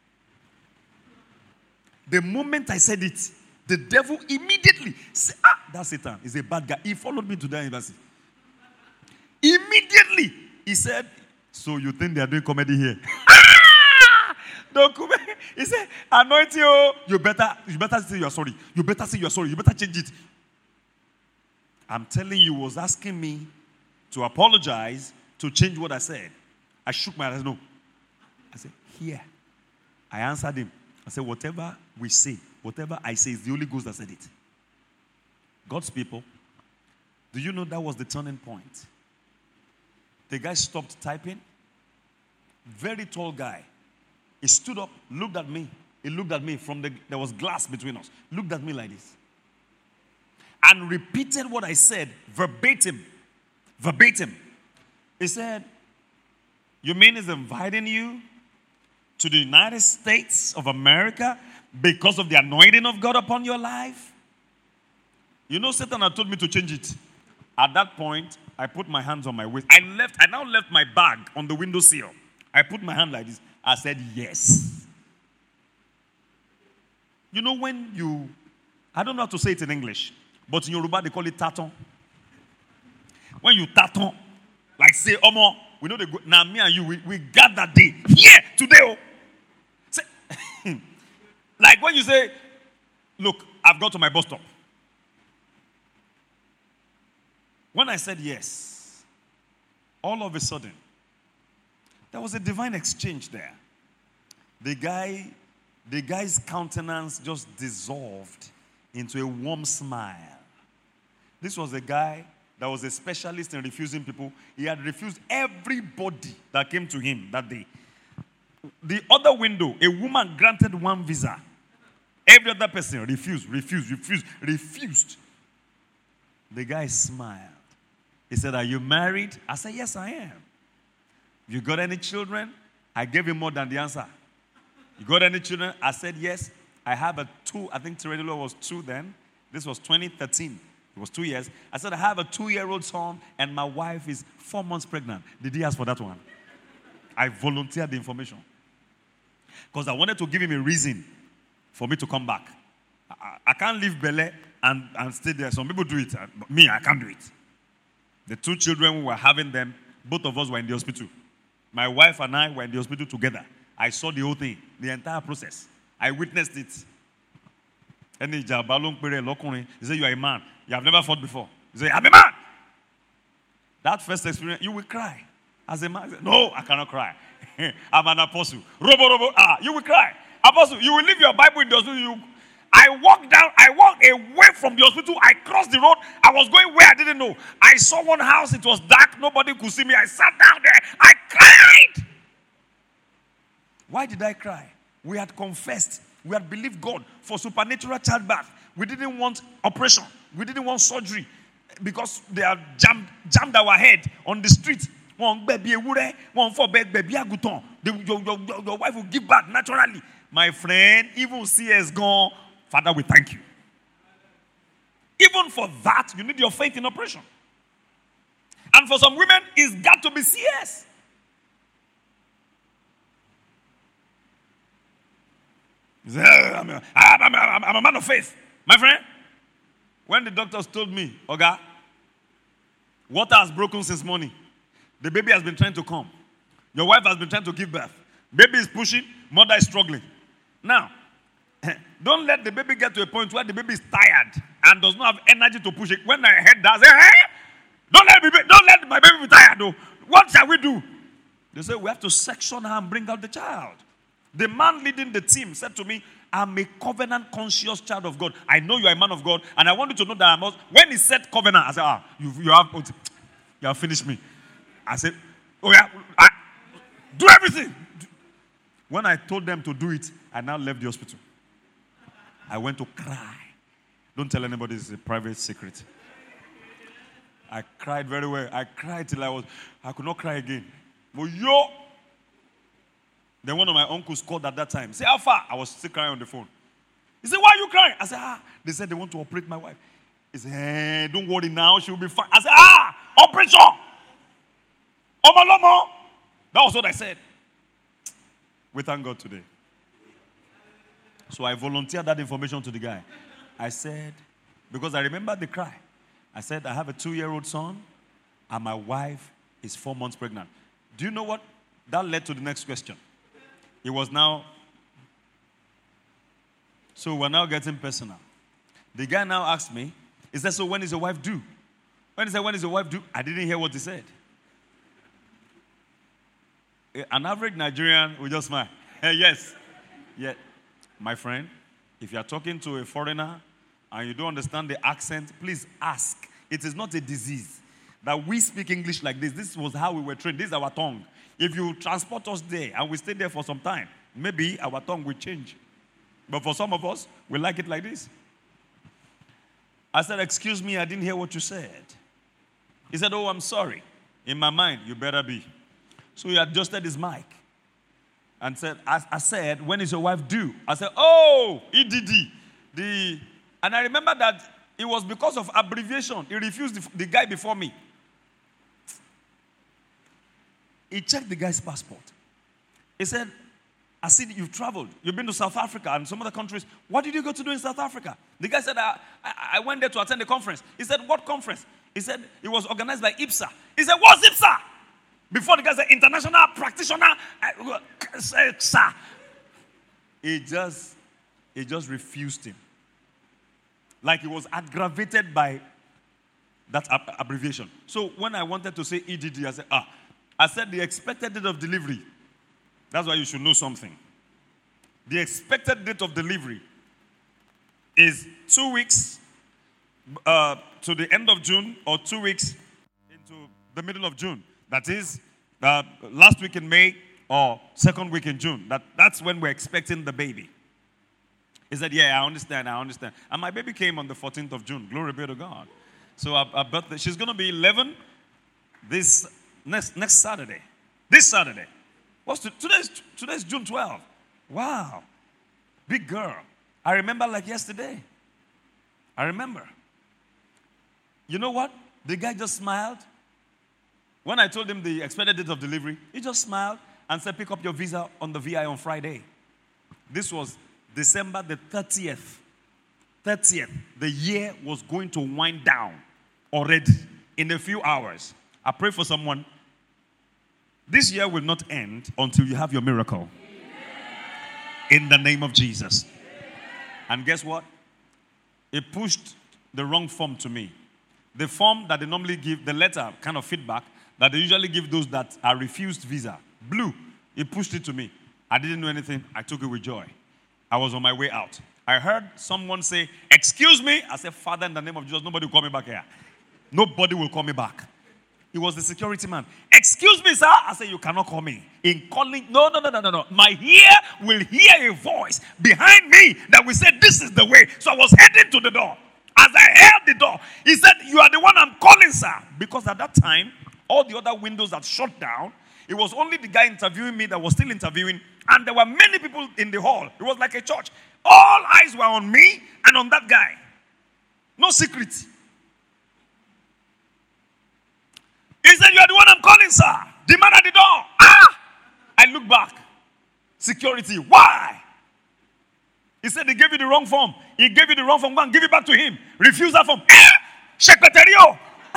The moment I said it, the devil immediately said, ah, that's Satan. He's a bad guy. He followed me to the embassy. Immediately, he said, so you think they are doing comedy here? Document. He said, anointing, oh, you better, you better say you're sorry. You better say you're sorry. You better change it. I'm telling you, he was asking me to apologize, to change what I said. I shook my head. I said, no. I said, here. I answered him. I said, whatever we say, whatever I say is the Holy Ghost that said it. God's people, do you know that was the turning point? The guy stopped typing. Very tall guy. He stood up, looked at me. He looked at me from the, there was glass between us. Looked at me like this. And repeated what I said verbatim. Verbatim. He said, you mean he's inviting you to the United States of America because of the anointing of God upon your life? You know, Satan had told me to change it. At that point, I put my hands on my waist. I left, I now left my bag on the windowsill. I put my hand like this. I said, yes. You know when you, I don't know how to say it in English, but in Yoruba they call it taton. When you taton, like say, Omo, we know the good. Now me and you, we, we got that day. Here, today. Oh. Say, like when you say, look, I've got to my bus stop. When I said yes, all of a sudden, there was a divine exchange there. The guy, the guy's countenance just dissolved into a warm smile. This was a guy that was a specialist in refusing people. He had refused everybody that came to him that day. The other window, a woman granted one visa. Every other person refused, refused, refused, refused. The guy smiled. He said, are you married? I said, yes, I am. You got any children? I gave him more than the answer. You got any children? I said, yes. I have a two. I think Teredolo was two then. This was twenty thirteen. It was two years. I said, I have a two-year-old son, and my wife is four months pregnant. Did he ask for that one? I volunteered the information. Because I wanted to give him a reason for me to come back. I, I can't leave Bele and, and stay there. Some people do it. But me, I can't do it. The two children, we were having them. Both of us were in the hospital. My wife and I were in the hospital together. I saw the whole thing, the entire process. I witnessed it. He said, you are a man. You have never fought before. He said, I'm a man. That first experience, you will cry. As a man, said, no, I cannot cry. I'm an apostle. Robo, robo, ah, you will cry. Apostle, you will leave your Bible in the hospital. You, I walked down, I walked away from the hospital. I crossed the road. I was going where I didn't know. I saw one house. It was dark. Nobody could see me. I sat down there. I cried. Why did I cry? We had confessed. We had believed God for supernatural childbirth. We didn't want operation. We didn't want surgery because they have jammed, jammed our head on the street. One baby, one for baby, your, your, your wife will give birth naturally. My friend, even C S gone. Father, we thank you. Even for that, you need your faith in operation. And for some women, it's got to be C S. I'm a, I'm, a, I'm a man of faith. My friend, when the doctors told me, Oga, water has broken since morning. The baby has been trying to come. Your wife has been trying to give birth. Baby is pushing, mother is struggling. Now, don't let the baby get to a point where the baby is tired and does not have energy to push it. When I heard that, I say, hey, don't let, baby, don't let my baby be tired, though. What shall we do? They say, we have to section her and bring out the child. The man leading the team said to me, I'm a covenant-conscious child of God. I know you are a man of God, and I want you to know that I must. When he said covenant, I said, ah, you, you have you have finished me. I said, oh yeah, I, do everything. When I told them to do it, I now left the hospital. I went to cry. Don't tell anybody, it's a private secret. I cried very well. I cried till I was, I could not cry again. But yo, then one of my uncles called at that time. Say, how far? I was still crying on the phone. He said, why are you crying? I said, ah. They said they want to operate my wife. He said, hey, don't worry now. She will be fine. I said, ah, operation. Omalomo. That was what I said. We thank God today. So I volunteered that information to the guy. I said, because I remember the cry. I said, I have a two-year-old son, and my wife is four months pregnant. Do you know what? That led to the next question. It was now So we're now getting personal. The guy now asked me, he said, so when is your wife due? When he said, when is your wife due? I didn't hear what he said. An average Nigerian will just smile. Hey, yes. Yeah. My friend, if you are talking to a foreigner and you don't understand the accent, please ask. It is not a disease. That we speak English like this. This was how we were trained. This is our tongue. If you transport us there and we stay there for some time, maybe our tongue will change. But for some of us, we like it like this. I said, excuse me, I didn't hear what you said. He said, oh, I'm sorry. In my mind, you better be. So he adjusted his mic and said, I, I said, when is your wife due? I said, oh, E D D. The, and I remember that it was because of abbreviation. He refused the, the guy before me. He checked the guy's passport. He said, I see that you've traveled. You've been to South Africa and some other countries. What did you go to do in South Africa? The guy said, I, I, I went there to attend a conference. He said, what conference? He said, it was organized by IPSA. He said, what's IPSA? Before the guy said, International Practitioner. Sir. He just, he just refused him. Like he was aggravated by that ab- abbreviation. So when I wanted to say E D D, I said, ah. I said the expected date of delivery. That's why you should know something. The expected date of delivery is two weeks uh, to the end of June or two weeks into the middle of June. That is uh, last week in May or second week in June. That, that's when we're expecting the baby. He said, yeah, I understand, I understand. And my baby came on the fourteenth of June. Glory be to God. So our, our birthday, she's going to be eleven this next next Saturday. This Saturday. What's to, today's today's June twelfth. Wow. Big girl. I remember like yesterday. I remember. You know what? The guy just smiled. When I told him the expected date of delivery, he just smiled and said, pick up your visa on the V I on Friday. This was December the thirtieth. thirtieth. The year was going to wind down already in a few hours. I pray for someone. This year will not end until you have your miracle. In the name of Jesus. And guess what? It pushed the wrong form to me. The form that they normally give, the letter kind of feedback that they usually give those that are refused visa. Blue. He pushed it to me. I didn't know anything. I took it with joy. I was on my way out. I heard someone say, excuse me. I said, Father, in the name of Jesus, nobody will call me back here. Nobody will call me back. He was the security man. Excuse me, sir. I said, you cannot call me. In calling, no, no, no, no, no, no. My ear will hear a voice behind me that will say, this is the way. So I was heading to the door. As I held the door, he said, you are the one I'm calling, sir. Because at that time, all the other windows had shut down. It was only the guy interviewing me that was still interviewing. And there were many people in the hall. It was like a church. All eyes were on me and on that guy. No secret. He said, you are the one I'm calling, sir. The man at the door. Ah! I look back. Security. Why? He said, he gave you the wrong form. He gave you the wrong form. Go and give it back to him. Refuse that form. Eh! Secretario.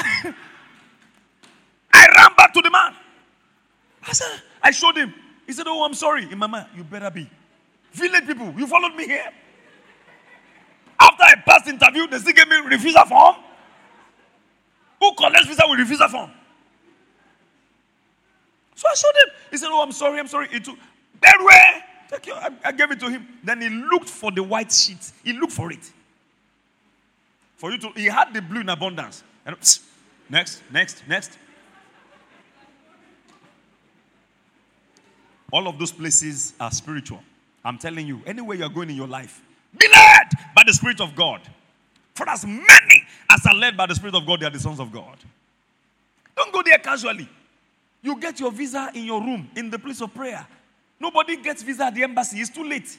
I ran back to the man. I said, I showed him. He said, oh, I'm sorry. In my mind, you better be. Village people, you followed me here. After I passed the interview, they still gave me refusal form. Who collects visa with refusal form? So I showed him. He said, oh, I'm sorry, I'm sorry. It took, where? Take your, I, I gave it to him. Then he looked for the white sheet. He looked for it. For you to, he had the blue in abundance. And, psst, next, next, next. All of those places are spiritual. I'm telling you, anywhere you're going in your life, be led by the Spirit of God. For as many as are led by the Spirit of God, they are the sons of God. Don't go there casually. You get your visa in your room, in the place of prayer. Nobody gets visa at the embassy. It's too late.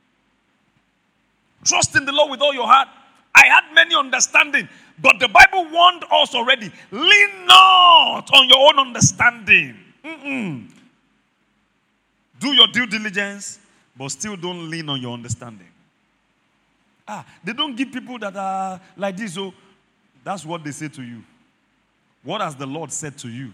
Trust in the Lord with all your heart. I had many understanding, but the Bible warned us already. Lean not on your own understanding. Mm-mm. Do your due diligence, but still don't lean on your understanding. Ah, they don't give people that are like this. So that's what they say to you. What has the Lord said to you?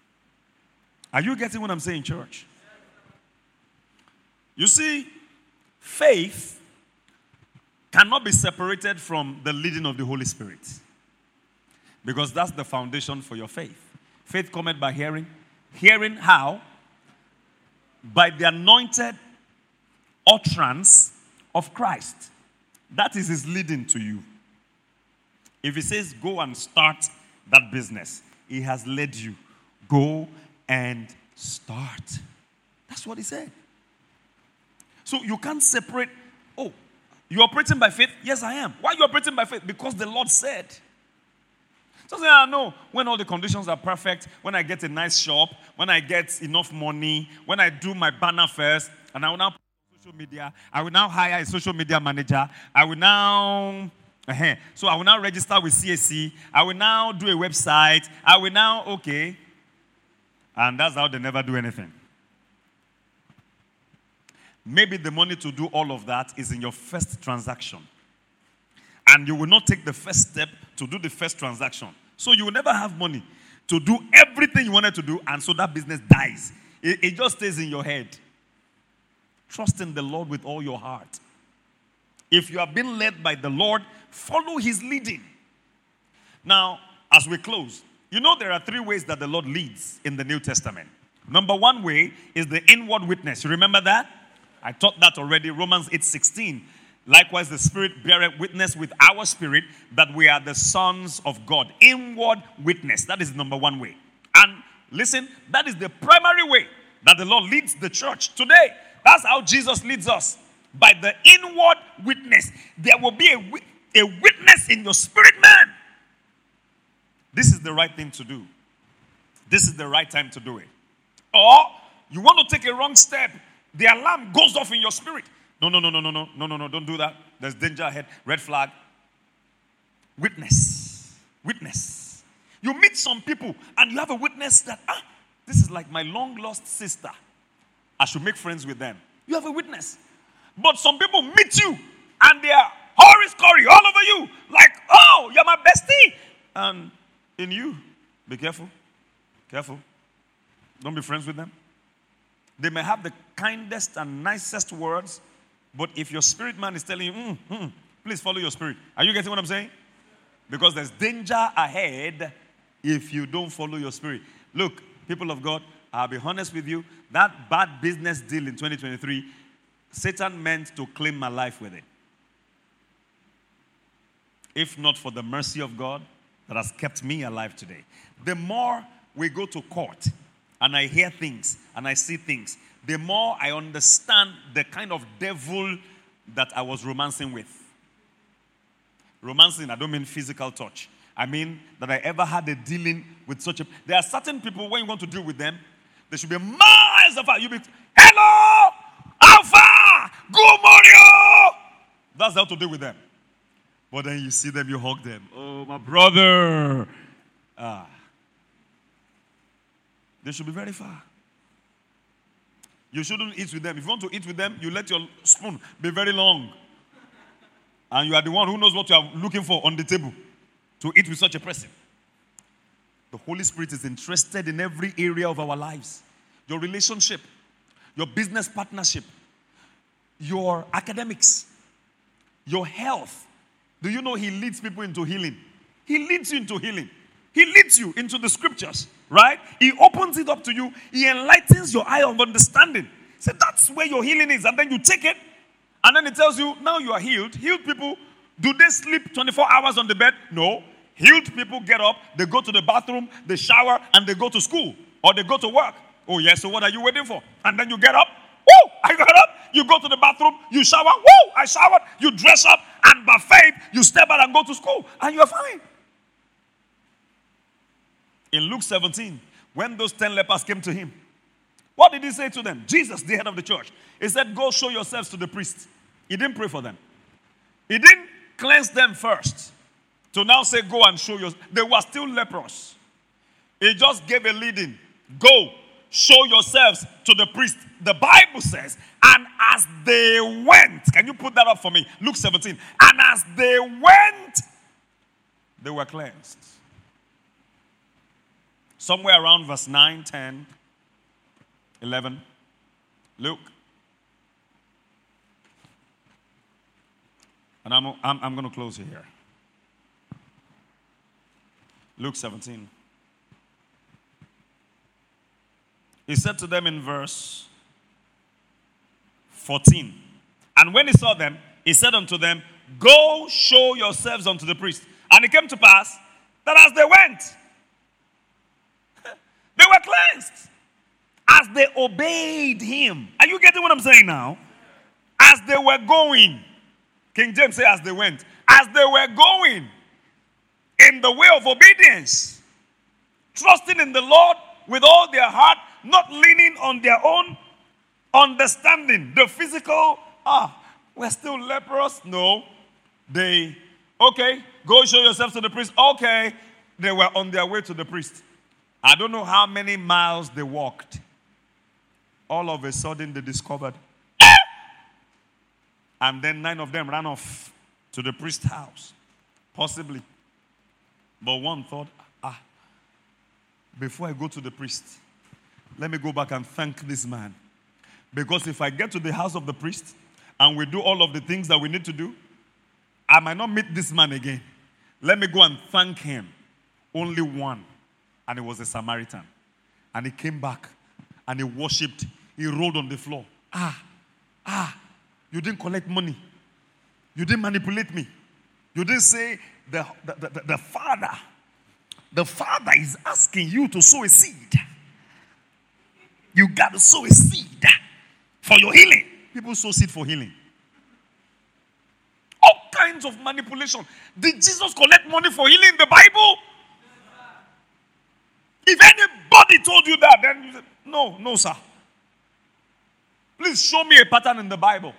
Are you getting what I'm saying, church? You see, faith cannot be separated from the leading of the Holy Spirit. Because that's the foundation for your faith. Faith cometh by hearing. Hearing how? By the anointed utterance of Christ. That is his leading to you. If he says, go and start that business, he has led you. Go and start. That's what he said. So you can't separate, oh, you're operating by faith? Yes, I am. Why are you operating by faith? Because the Lord said. So say, I know when all the conditions are perfect, when I get a nice shop, when I get enough money, when I do my banner first, and I will now put on social media, I will now hire a social media manager, I will now, uh-huh, so I will now register with C A C, I will now do a website, I will now, okay. And that's how they never do anything. Maybe the money to do all of that is in your first transaction. And you will not take the first step to do the first transaction. So you will never have money to do everything you wanted to do, and so that business dies. It, it just stays in your head. Trust in the Lord with all your heart. If you are being led by the Lord, follow his leading. Now, as we close, you know there are three ways that the Lord leads in the New Testament. Number one way is the inward witness. You remember that? I taught that already, Romans eight sixteen. Likewise, the Spirit beareth witness with our spirit that we are the sons of God. Inward witness. That is the number one way. And listen, that is the primary way that the Lord leads the church today. That's how Jesus leads us. By the inward witness. There will be a, a witness in your spirit, man. This is the right thing to do. This is the right time to do it. Or you want to take a wrong step. The alarm goes off in your spirit. No, no, no, no, no, no, no, no, no, don't do that. There's danger ahead. Red flag. Witness. Witness. You meet some people and you have a witness that, ah, this is like my long-lost sister. I should make friends with them. You have a witness. But some people meet you and they are horry-scory all over you. Like, oh, you're my bestie. And in you, be careful. Careful. Don't be friends with them. They may have the kindest and nicest words, but if your spirit man is telling you, mm, mm, please follow your spirit. Are you getting what I'm saying? Because there's danger ahead if you don't follow your spirit. Look, people of God, I'll be honest with you. That bad business deal in twenty twenty-three, Satan meant to claim my life with it. If not for the mercy of God that has kept me alive today. The more we go to court and I hear things and I see things, the more I understand the kind of devil that I was romancing with. Romancing, I don't mean physical touch. I mean that I ever had a dealing with such a... There are certain people, when you want to deal with them, they should be miles apart. You be, hello, Alpha, good morning. Oh. That's how to deal with them. But then you see them, you hug them. Oh, my brother. Ah. They should be very far. You shouldn't eat with them. If you want to eat with them, you let your spoon be very long. And you are the one who knows what you are looking for on the table to eat with such a person. The Holy Spirit is interested in every area of our lives. Your relationship, your business partnership, your academics, your health. Do you know he leads people into healing? He leads you into healing. He leads you into the scriptures, right? He opens it up to you. He enlightens your eye of understanding. So that's where your healing is. And then you take it, and then it tells you, now you are healed. Healed people, do they sleep twenty-four hours on the bed? No. Healed people get up, they go to the bathroom, they shower, and they go to school. Or they go to work. Oh, yes, so what are you waiting for? And then you get up. Woo! I got up. You go to the bathroom, you shower. Woo! I showered. You dress up, and by faith, you step out and go to school. And you're fine. In Luke seventeen, when those ten lepers came to him, what did he say to them? Jesus, the head of the church. He said, go show yourselves to the priest. He didn't pray for them. He didn't cleanse them first to now say, go and show yourselves. They were still leprous. He just gave a leading. Go, show yourselves to the priest. The Bible says, and as they went, can you put that up for me? Luke seventeen. And as they went, they were cleansed. Somewhere around verse nine, ten, eleven. Luke. And I'm, I'm, I'm going to close here. Luke seventeen. He said to them in verse fourteen, and when he saw them, he said unto them, go show yourselves unto the priest. And it came to pass that as they went, they were cleansed. As they obeyed him. Are you getting what I'm saying now? As they were going. King James says as they went. As they were going in the way of obedience, trusting in the Lord with all their heart, not leaning on their own understanding. The physical, ah, we're still leprous. No. They, okay, go show yourselves to the priest. Okay. They were on their way to the priest. I don't know how many miles they walked. All of a sudden they discovered. And then nine of them ran off to the priest's house. Possibly. But one thought, ah, before I go to the priest, let me go back and thank this man. Because if I get to the house of the priest and we do all of the things that we need to do, I might not meet this man again. Let me go and thank him. Only one. And it was a Samaritan. And he came back and he worshipped. He rolled on the floor. Ah, ah, you didn't collect money. You didn't manipulate me. You didn't say the, the, the, the father, the father is asking you to sow a seed. You got to sow a seed for your healing. People sow seed for healing. All kinds of manipulation. Did Jesus collect money for healing in the Bible? If anybody told you that, then you say, no, no, sir. Please show me a pattern in the Bible.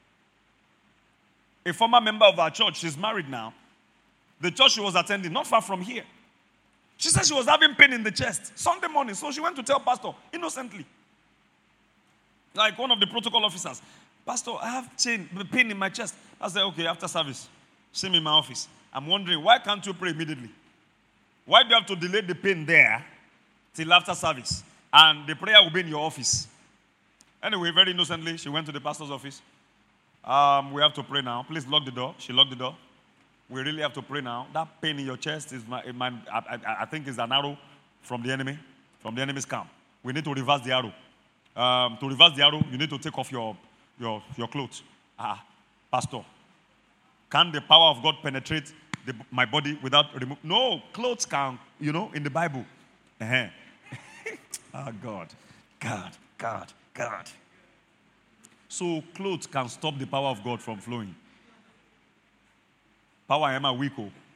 A former member of our church, she's married now. The church she was attending, not far from here. She said she was having pain in the chest Sunday morning, so she went to tell pastor innocently. Like one of the protocol officers. Pastor, I have pain, pain in my chest. I said, okay, after service, see me in my office. I'm wondering, why can't you pray immediately? Why do you have to delay the pain there till after service? And the prayer will be in your office. Anyway, very innocently, she went to the pastor's office. Um, we have to pray now. Please lock the door. She locked the door. We really have to pray now. That pain in your chest is, my, my I, I, I think, is an arrow from the enemy, from the enemy's camp. We need to reverse the arrow. Um, to reverse the arrow, you need to take off your your your clothes. Ah, pastor, can the power of God penetrate the, my body without remove? No, clothes can. You know, in the Bible. Uh-huh. Oh God, God, God, God. So clothes can stop the power of God from flowing. Power am a weak.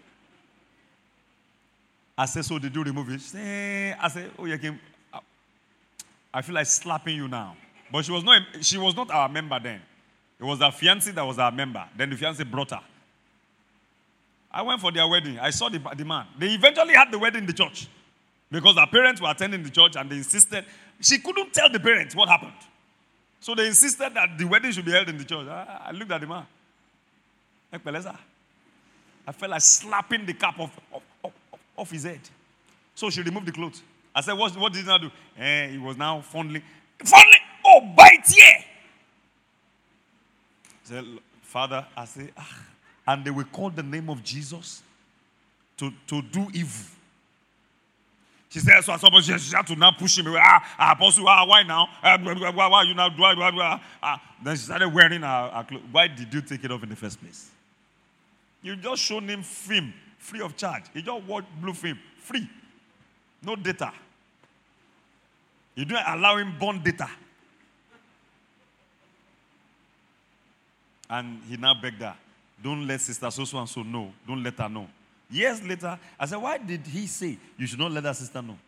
I said, so did you remove it? Say, I said, oh, you can. I feel like slapping you now. But she was not. She was not our member then. It was her fiancé that was our member. Then the fiancé brought her. I went for their wedding. I saw the, the man. They eventually had the wedding in the church because her parents were attending the church and they insisted. She couldn't tell the parents what happened. So they insisted that the wedding should be held in the church. I, I looked at the man. I felt like slapping the cap off, off, off, off his head. So she removed the clothes. I said, what, what did he now do? Eh, he was now fondling. Fondling? Oh, bite here. I said, Father, I said, ah. And they will call the name of Jesus to, to do evil. She said, so I suppose she had to now push him away. Ah, ah, apostle, ah, why now? Ah, why, why you now do I? Ah. Then she started wearing her, her clothes. Why did you take it off in the first place? You just shown him film, free of charge. He just watched blue film, free. No data. You don't allow him burn data. And he now begged her, don't let sister so and so know. Don't let her know. Years later, I said, why did he say you should not let that sister know?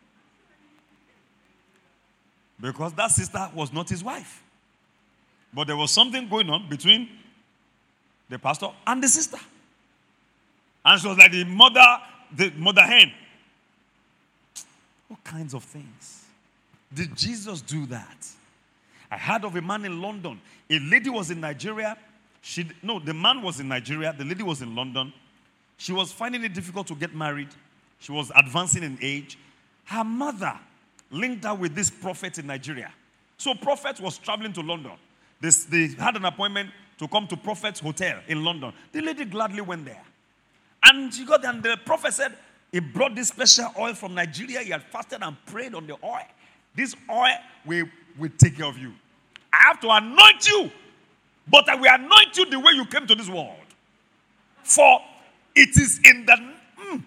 Because that sister was not his wife. But there was something going on between the pastor and the sister. And she was like the mother, the mother hen. All kinds of things. Did Jesus do that? I heard of a man in London. A lady was in Nigeria. She no, the man was in Nigeria. The lady was in London. She was finding it difficult to get married. She was advancing in age. Her mother linked her with this prophet in Nigeria. So prophet was traveling to London. They, they had an appointment to come to Prophet's Hotel in London. The lady gladly went there. And she got there, and the prophet said, he brought this special oil from Nigeria. He had fasted and prayed on the oil. This oil will, will take care of you. I have to anoint you, but I will anoint you the way you came to this world. For it is in the mm,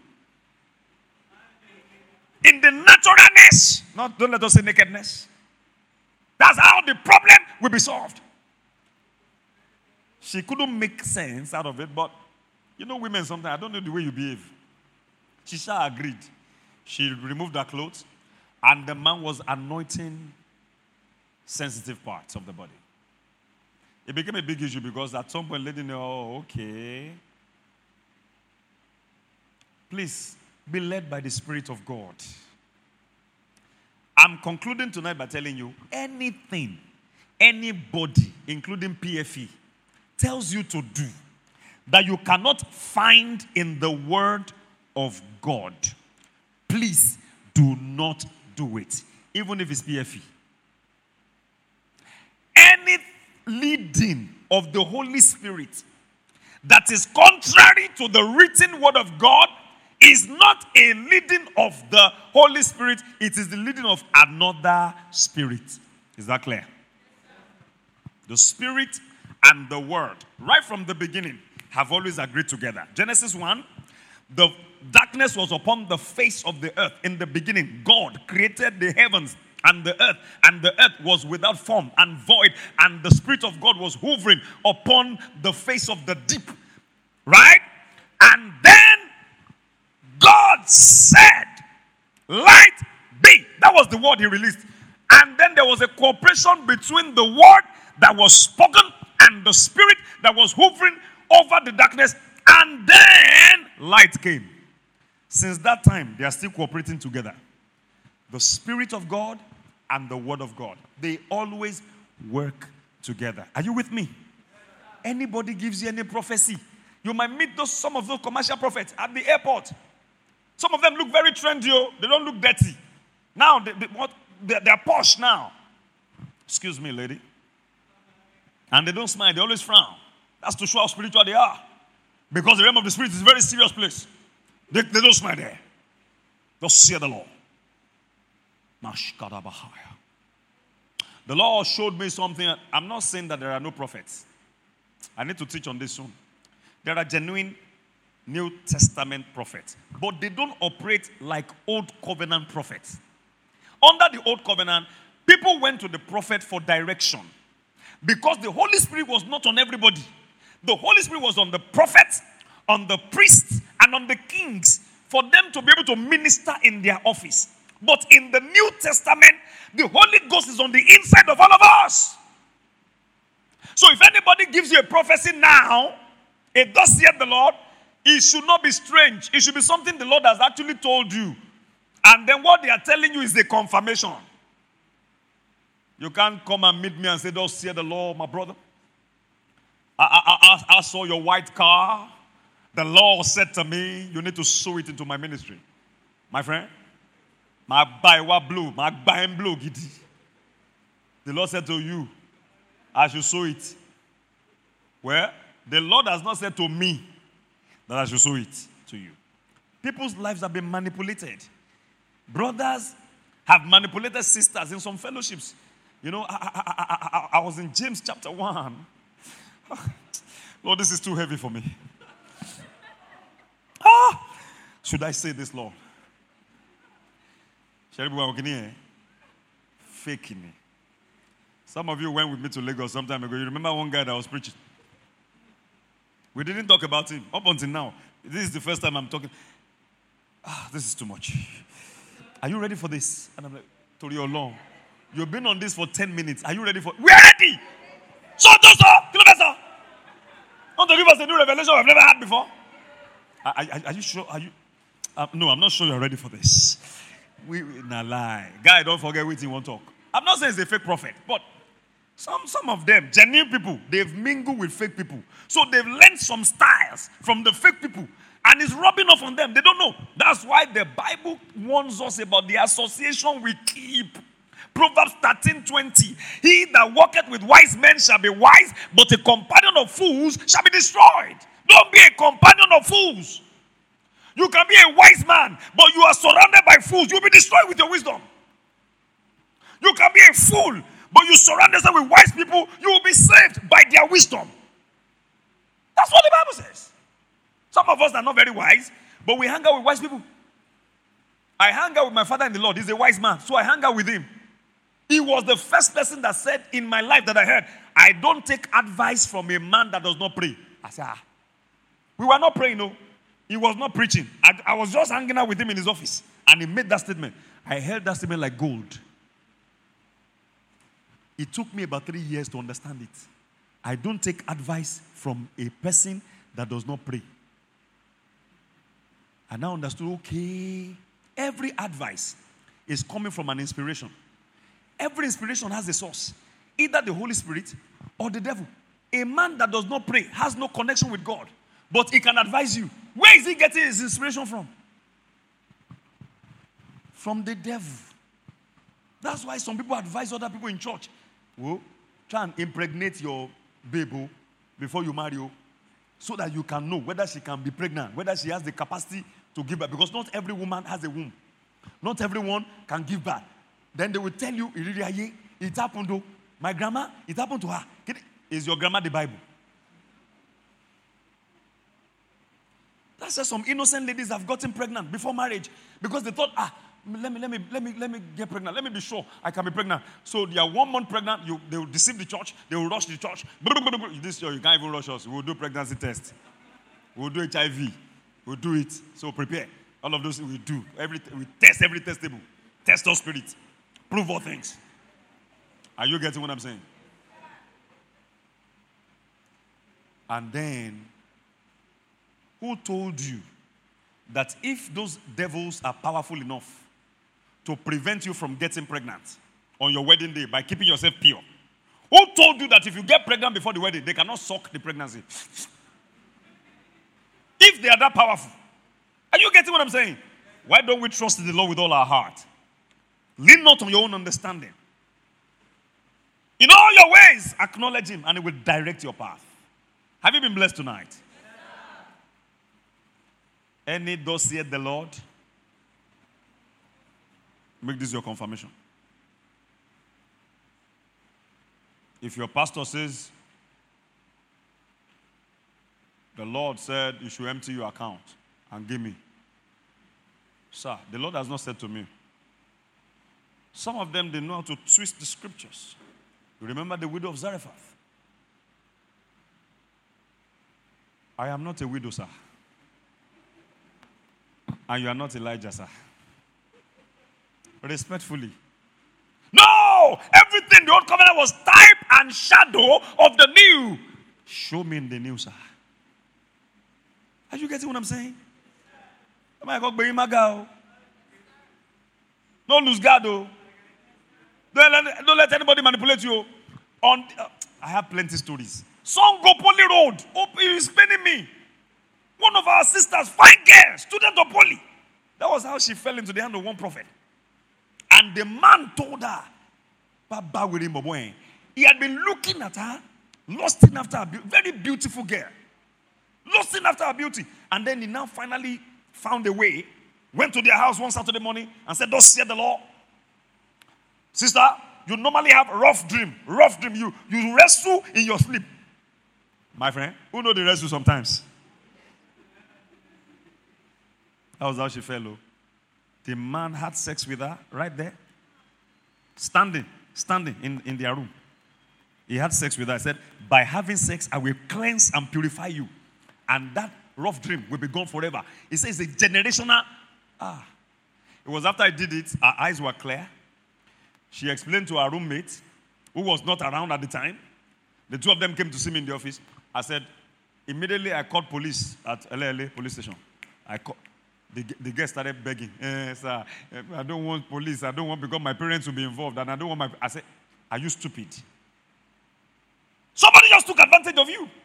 in the naturalness, not don't let us say nakedness. That's how the problem will be solved. She couldn't make sense out of it, but you know, women sometimes, I don't know the way you behave. She sure agreed. She removed her clothes, and the man was anointing sensitive parts of the body. It became a big issue because at some point, lady knew, oh, okay. Please be led by the Spirit of God. I'm concluding tonight by telling you anything, anybody, including P F E, tells you to do that you cannot find in the Word of God, please do not do it, even if it's P F E. Any leading of the Holy Spirit that is contrary to the written Word of God is not a leading of the Holy Spirit, it is the leading of another spirit. Is that clear? The Spirit and the Word, right from the beginning, have always agreed together. Genesis one, the darkness was upon the face of the earth. In the beginning, God created the heavens and the earth, and the earth was without form and void, and the Spirit of God was hovering upon the face of the deep. Right? And then God said, light be. That was the word he released. And then there was a cooperation between the word that was spoken and the Spirit that was hovering over the darkness, and then light came. Since that time, they are still cooperating together. The Spirit of God and the Word of God, they always work together. Are you with me? Anybody gives you any prophecy, you might meet those some of those commercial prophets at the airport. Some of them look very trendy. Oh. They don't look dirty. Now, they, they, what, they, they're posh now. Excuse me, lady. And they don't smile. They always frown. That's to show how spiritual they are. Because the realm of the Spirit is a very serious place. They, they don't smile there. Thus saith the Lord. The Lord showed me something. I'm not saying that there are no prophets. I need to teach on this soon. There are genuine New Testament prophets. But they don't operate like Old Covenant prophets. Under the Old Covenant, people went to the prophet for direction. Because the Holy Spirit was not on everybody. The Holy Spirit was on the prophets, on the priests, and on the kings for them to be able to minister in their office. But in the New Testament, the Holy Ghost is on the inside of all of us. So if anybody gives you a prophecy now, it does saith the Lord, it should not be strange. It should be something the Lord has actually told you. And then what they are telling you is the confirmation. You can't come and meet me and say, thus saith the Lord, my brother. I, I, I, I saw your white car. The Lord said to me, you need to sow it into my ministry. My friend, my buy what blue, my buy blue, giddy. The Lord said to you, I should sow it. Well, the Lord has not said to me that I should sow it to you. People's lives have been manipulated. Brothers have manipulated sisters in some fellowships. You know, I, I, I, I, I was in James chapter one. Lord, this is too heavy for me. Ah, should I say this, Lord? Faking me. Some of you went with me to Lagos some time ago. You remember one guy that was preaching? We didn't talk about him up until now. This is the first time I'm talking. Ah, this is too much. Are you ready for this? And I'm like, Tori Olong, you've been on this for ten minutes. Are you ready for it? We're ready! So, so, so, Kilometer. Want to give us a new revelation we've never had before? Are, are, are you sure? Are you? Uh, no, I'm not sure you're ready for this. We, nah lie. Guy, don't forget what he won't talk. I'm not saying it's a fake prophet, but some, some of them, genuine people, they've mingled with fake people. So they've learned some styles from the fake people. And it's rubbing off on them. They don't know. That's why the Bible warns us about the association we keep. Proverbs thirteen twenty. He that walketh with wise men shall be wise, but a companion of fools shall be destroyed. Don't be a companion of fools. You can be a wise man, but you are surrounded by fools. You'll be destroyed with your wisdom. You can be a fool, but you surround yourself with wise people. You will be saved by their wisdom. That's what the Bible says. Some of us are not very wise, but we hang out with wise people. I hang out with my father in the Lord. He's a wise man, so I hang out with him. He was the first person that said in my life that I heard, I don't take advice from a man that does not pray. I said, ah. We were not praying, no. He was not preaching. I, I was just hanging out with him in his office. And he made that statement. I held that statement like gold. It took me about three years to understand it. I don't take advice from a person that does not pray. I now understood, okay, every advice is coming from an inspiration. Every inspiration has a source. Either the Holy Spirit or the devil. A man that does not pray has no connection with God. But he can advise you. Where is he getting his inspiration from? From the devil. That's why some people advise other people in church. Well, try and impregnate your baby before you marry her, so that you can know whether she can be pregnant, whether she has the capacity to give birth. Because not every woman has a womb. Not everyone can give birth. Then they will tell you, it happened to my grandma, it happened to her. Is your grandma the Bible? That's why some innocent ladies have gotten pregnant before marriage because they thought, ah, let me, let me, let me, let me get pregnant. Let me be sure I can be pregnant. So they are one month pregnant. You, they will deceive the church. They will rush the church. This year you can't even rush us. We will do pregnancy test. We will do H I V. We'll do it. So prepare. All of those we do. Every we test every testable. Test our spirit. Prove all things. Are you getting what I'm saying? And then, who told you that if those devils are powerful enough to prevent you from getting pregnant on your wedding day by keeping yourself pure? Who told you that if you get pregnant before the wedding, they cannot suck the pregnancy? If they are that powerful. Are you getting what I'm saying? Why don't we trust in the Lord with all our heart? Lean not on your own understanding. In all your ways, acknowledge him and he will direct your path. Have you been blessed tonight? Yes, any thus saith the Lord? Make this your confirmation. If your pastor says, the Lord said you should empty your account and give me. Sir, the Lord has not said to me. Some of them, they know how to twist the scriptures. You remember the widow of Zarephath? I am not a widow, sir. And you are not Elijah, sir. Respectfully. No! Everything, the old covenant was type and shadow of the new. Show me in the new, sir. Are you getting what I'm saying? Don't lose God, though. Don't let, don't let anybody manipulate you. On, uh, I have plenty of stories. Songo Poly Road. Oh, he is paying me. One of our sisters, fine girl, student of Poly. That was how she fell into the hand of one prophet. And the man told her, Baba with him, he had been looking at her, lusting after her, very beautiful girl. Lusting after her beauty. And then he now finally found a way, went to their house one Saturday morning and said, thus saith the Lord. Sister, you normally have rough dream. Rough dream. You, you wrestle in your sleep. My friend, who know the wrestle sometimes? That was how she fell. Oh. The man had sex with her right there. Standing. Standing in, in their room. He had sex with her. I said, by having sex, I will cleanse and purify you. And that rough dream will be gone forever. He says it's a generational. Ah. It was after I did it, her eyes were clear. She explained to her roommate, who was not around at the time. The two of them came to see me in the office. I said, immediately I called police at L A L A police station. I called. The, the guest started begging. Eh, sir, I don't want police. I don't want because my parents will be involved. And I don't want my... I said, are you stupid? Somebody just took advantage of you.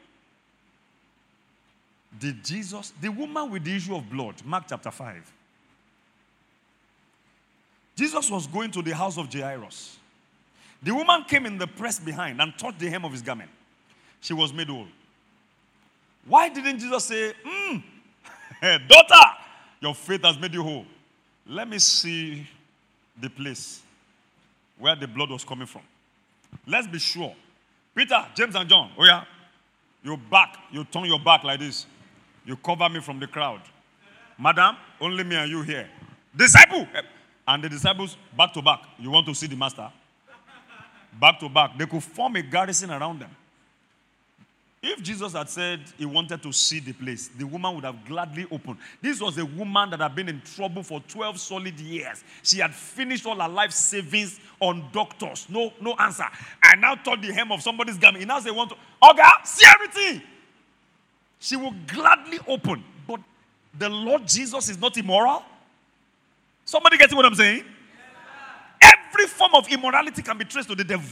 Did Jesus... The woman with the issue of blood, Mark chapter five. Jesus was going to the house of Jairus. The woman came in the press behind and touched the hem of his garment. She was made whole. Why didn't Jesus say, mm, daughter, your faith has made you whole? Let me see the place where the blood was coming from. Let's be sure. Peter, James, and John, oh yeah, you back, you turn your back like this. You cover me from the crowd. Madam, only me and you here. Disciple! And the disciples, back to back. You want to see the master? Back to back. They could form a garrison around them. If Jesus had said he wanted to see the place, the woman would have gladly opened. This was a woman that had been in trouble for twelve solid years. She had finished all her life savings on doctors. No, no answer. I now touch the hem of somebody's garment. He now say, want to, okay, see everything. She will gladly open. But the Lord Jesus is not immoral. Somebody gets what I'm saying? Yes, every form of immorality can be traced to the devil.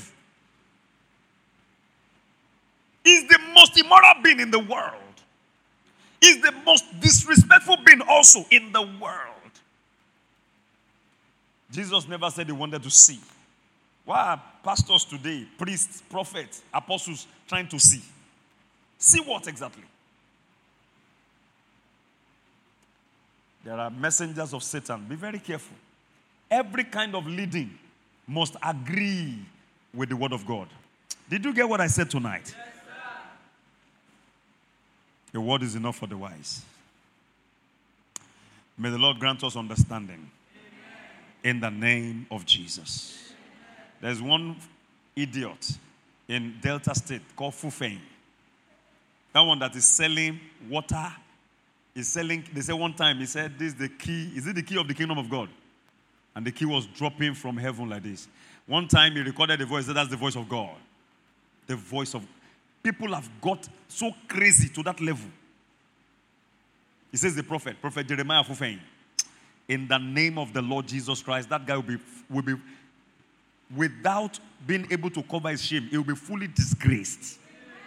He's the most immoral being in the world. He's the most disrespectful being also in the world. Jesus never said he wanted to see. Why are pastors today, priests, prophets, apostles trying to see? See what exactly? There are messengers of Satan. Be very careful. Every kind of leading must agree with the word of God. Did you get what I said tonight? Yes, sir. The word is enough for the wise. May the Lord grant us understanding. Amen. In the name of Jesus. Amen. There's one idiot in Delta State called Fufeng. That one that is selling water. He's selling, they said one time, he said, this is the key. Is it the key of the kingdom of God? And the key was dropping from heaven like this. One time he recorded the voice, he said, that's the voice of God. The voice of, people have got so crazy to that level. He says the prophet, Prophet Jeremiah Fufeng, in the name of the Lord Jesus Christ, that guy will be, will be, without being able to cover his shame, he will be fully disgraced.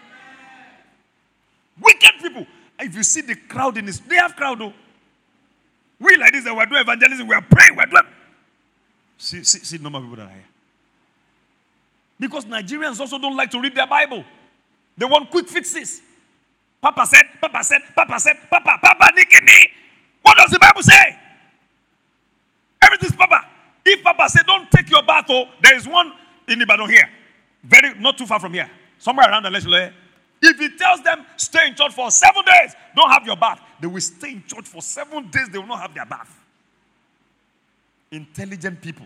Wicked people. If you see the crowd in this, they have crowd though. We like this, we're doing evangelism, we're praying, we're doing. See, see, see normal people that are here. Because Nigerians also don't like to read their Bible. They want quick fixes. Papa said, Papa said, Papa said, Papa, Papa, Nikini. What does the Bible say? Everything's Papa. If Papa said, don't take your bath, oh, there is one in Ibadan here. Very, not too far from here. Somewhere around the Leslie. If he tells them, stay in church for seven days, don't have your bath, they will stay in church for seven days, they will not have their bath. Intelligent people.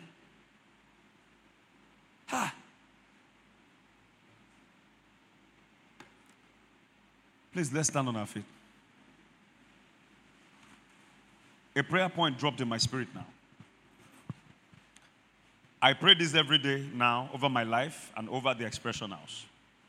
Ha. Please, let's stand on our feet. A prayer point dropped in my spirit now. I pray this every day now over my life and over the Expression House.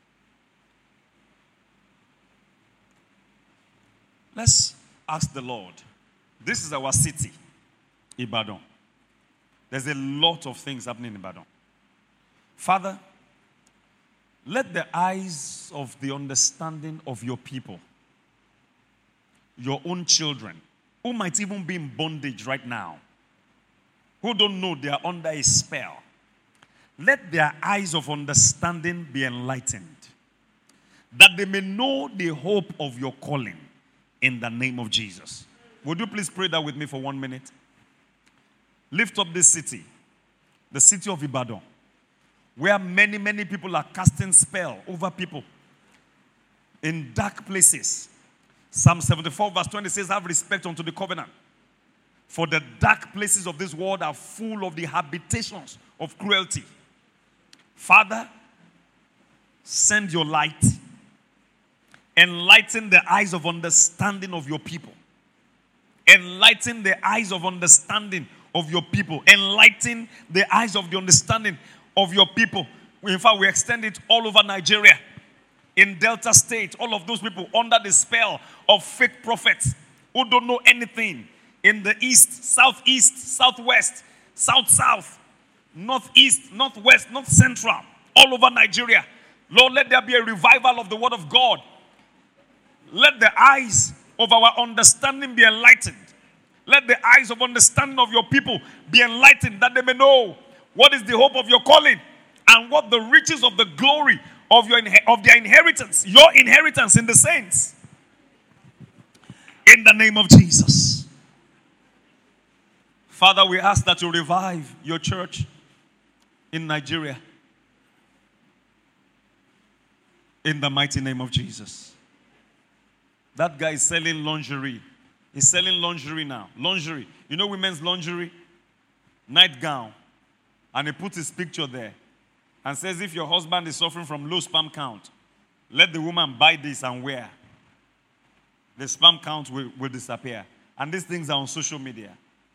Let's ask the Lord. This is our city, Ibadan. There's a lot of things happening in Ibadan. Father, let the eyes of the understanding of your people, your own children, who might even be in bondage right now, who don't know they are under a spell, let their eyes of understanding be enlightened, that they may know the hope of your calling. In the name of Jesus. Would you please pray that with me for one minute? Lift up this city, the city of Ibadan, where many, many people are casting spell over people in dark places. Psalm seventy-four verse twenty says, have respect unto the covenant. For the dark places of this world are full of the habitations of cruelty. Father, send your light. Enlighten the eyes of understanding of your people. Enlighten the eyes of understanding of your people. Enlighten the eyes of the understanding of your people. In fact, we extend it all over Nigeria. In Delta State, all of those people under the spell of fake prophets who don't know anything. In the east, southeast, southwest, south-south, northeast, northwest, north central, all over Nigeria. Lord, let there be a revival of the word of God. Let the eyes of our understanding be enlightened. Let the eyes of understanding of your people be enlightened, that they may know what is the hope of your calling and what the riches of the glory of your of their inheritance, your inheritance in the saints. In the name of Jesus. Father, we ask that you revive your church in Nigeria. In the mighty name of Jesus. That guy is selling lingerie. He's selling lingerie now. Lingerie. You know women's lingerie? Nightgown. And he puts his picture there. And says, if your husband is suffering from low sperm count, let the woman buy this and wear. The sperm count will, will disappear. And these things are on social media.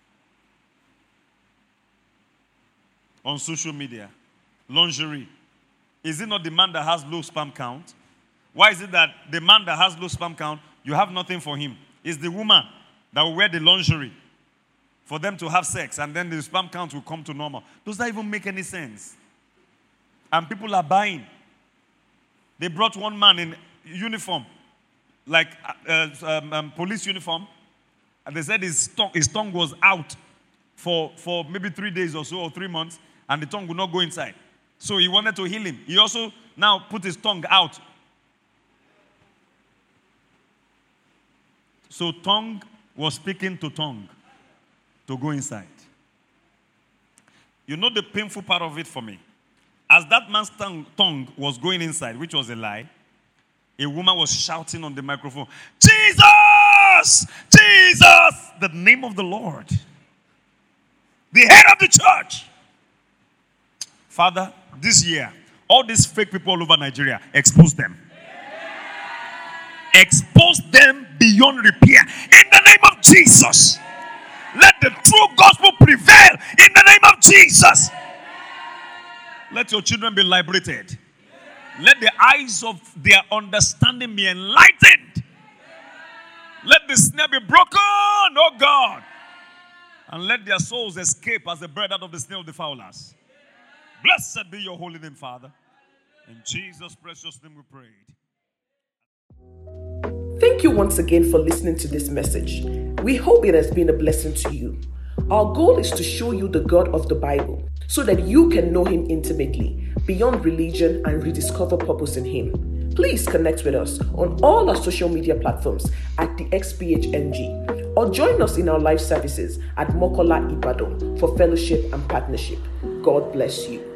On social media. Lingerie. Is it not the man that has low sperm count? Why is it that the man that has low sperm count, you have nothing for him? It's the woman that will wear the lingerie for them to have sex, and then the sperm count will come to normal. Does that even make any sense? And people are buying. They brought one man in uniform, like uh, um, um, police uniform, and they said his tongue, his tongue was out for, for maybe three days or so, or three months, and the tongue would not go inside. So he wanted to heal him. He also now put his tongue out. So tongue was speaking to tongue to go inside. You know the painful part of it for me? As that man's tongue, tongue was going inside, which was a lie, a woman was shouting on the microphone, Jesus! Jesus! The name of the Lord. The head of the church. Father, this year, all these fake people all over Nigeria, expose them. Expose them beyond repair. In the name of Jesus. Let the true gospel prevail. In the name of Jesus. Let your children be liberated. Let the eyes of their understanding be enlightened. Let the snare be broken, oh God. And let their souls escape as the bird out of the snare of the fowlers. Blessed be your holy name, Father. In Jesus' precious name we prayed. Thank you once again for listening to this message. We hope it has been a blessing to you. Our goal is to show you the God of the Bible so that you can know Him intimately, beyond religion, and rediscover purpose in Him. Please connect with us on all our social media platforms at the X P H N G, or join us in our live services at Mokola Ibadan for fellowship and partnership. God bless you.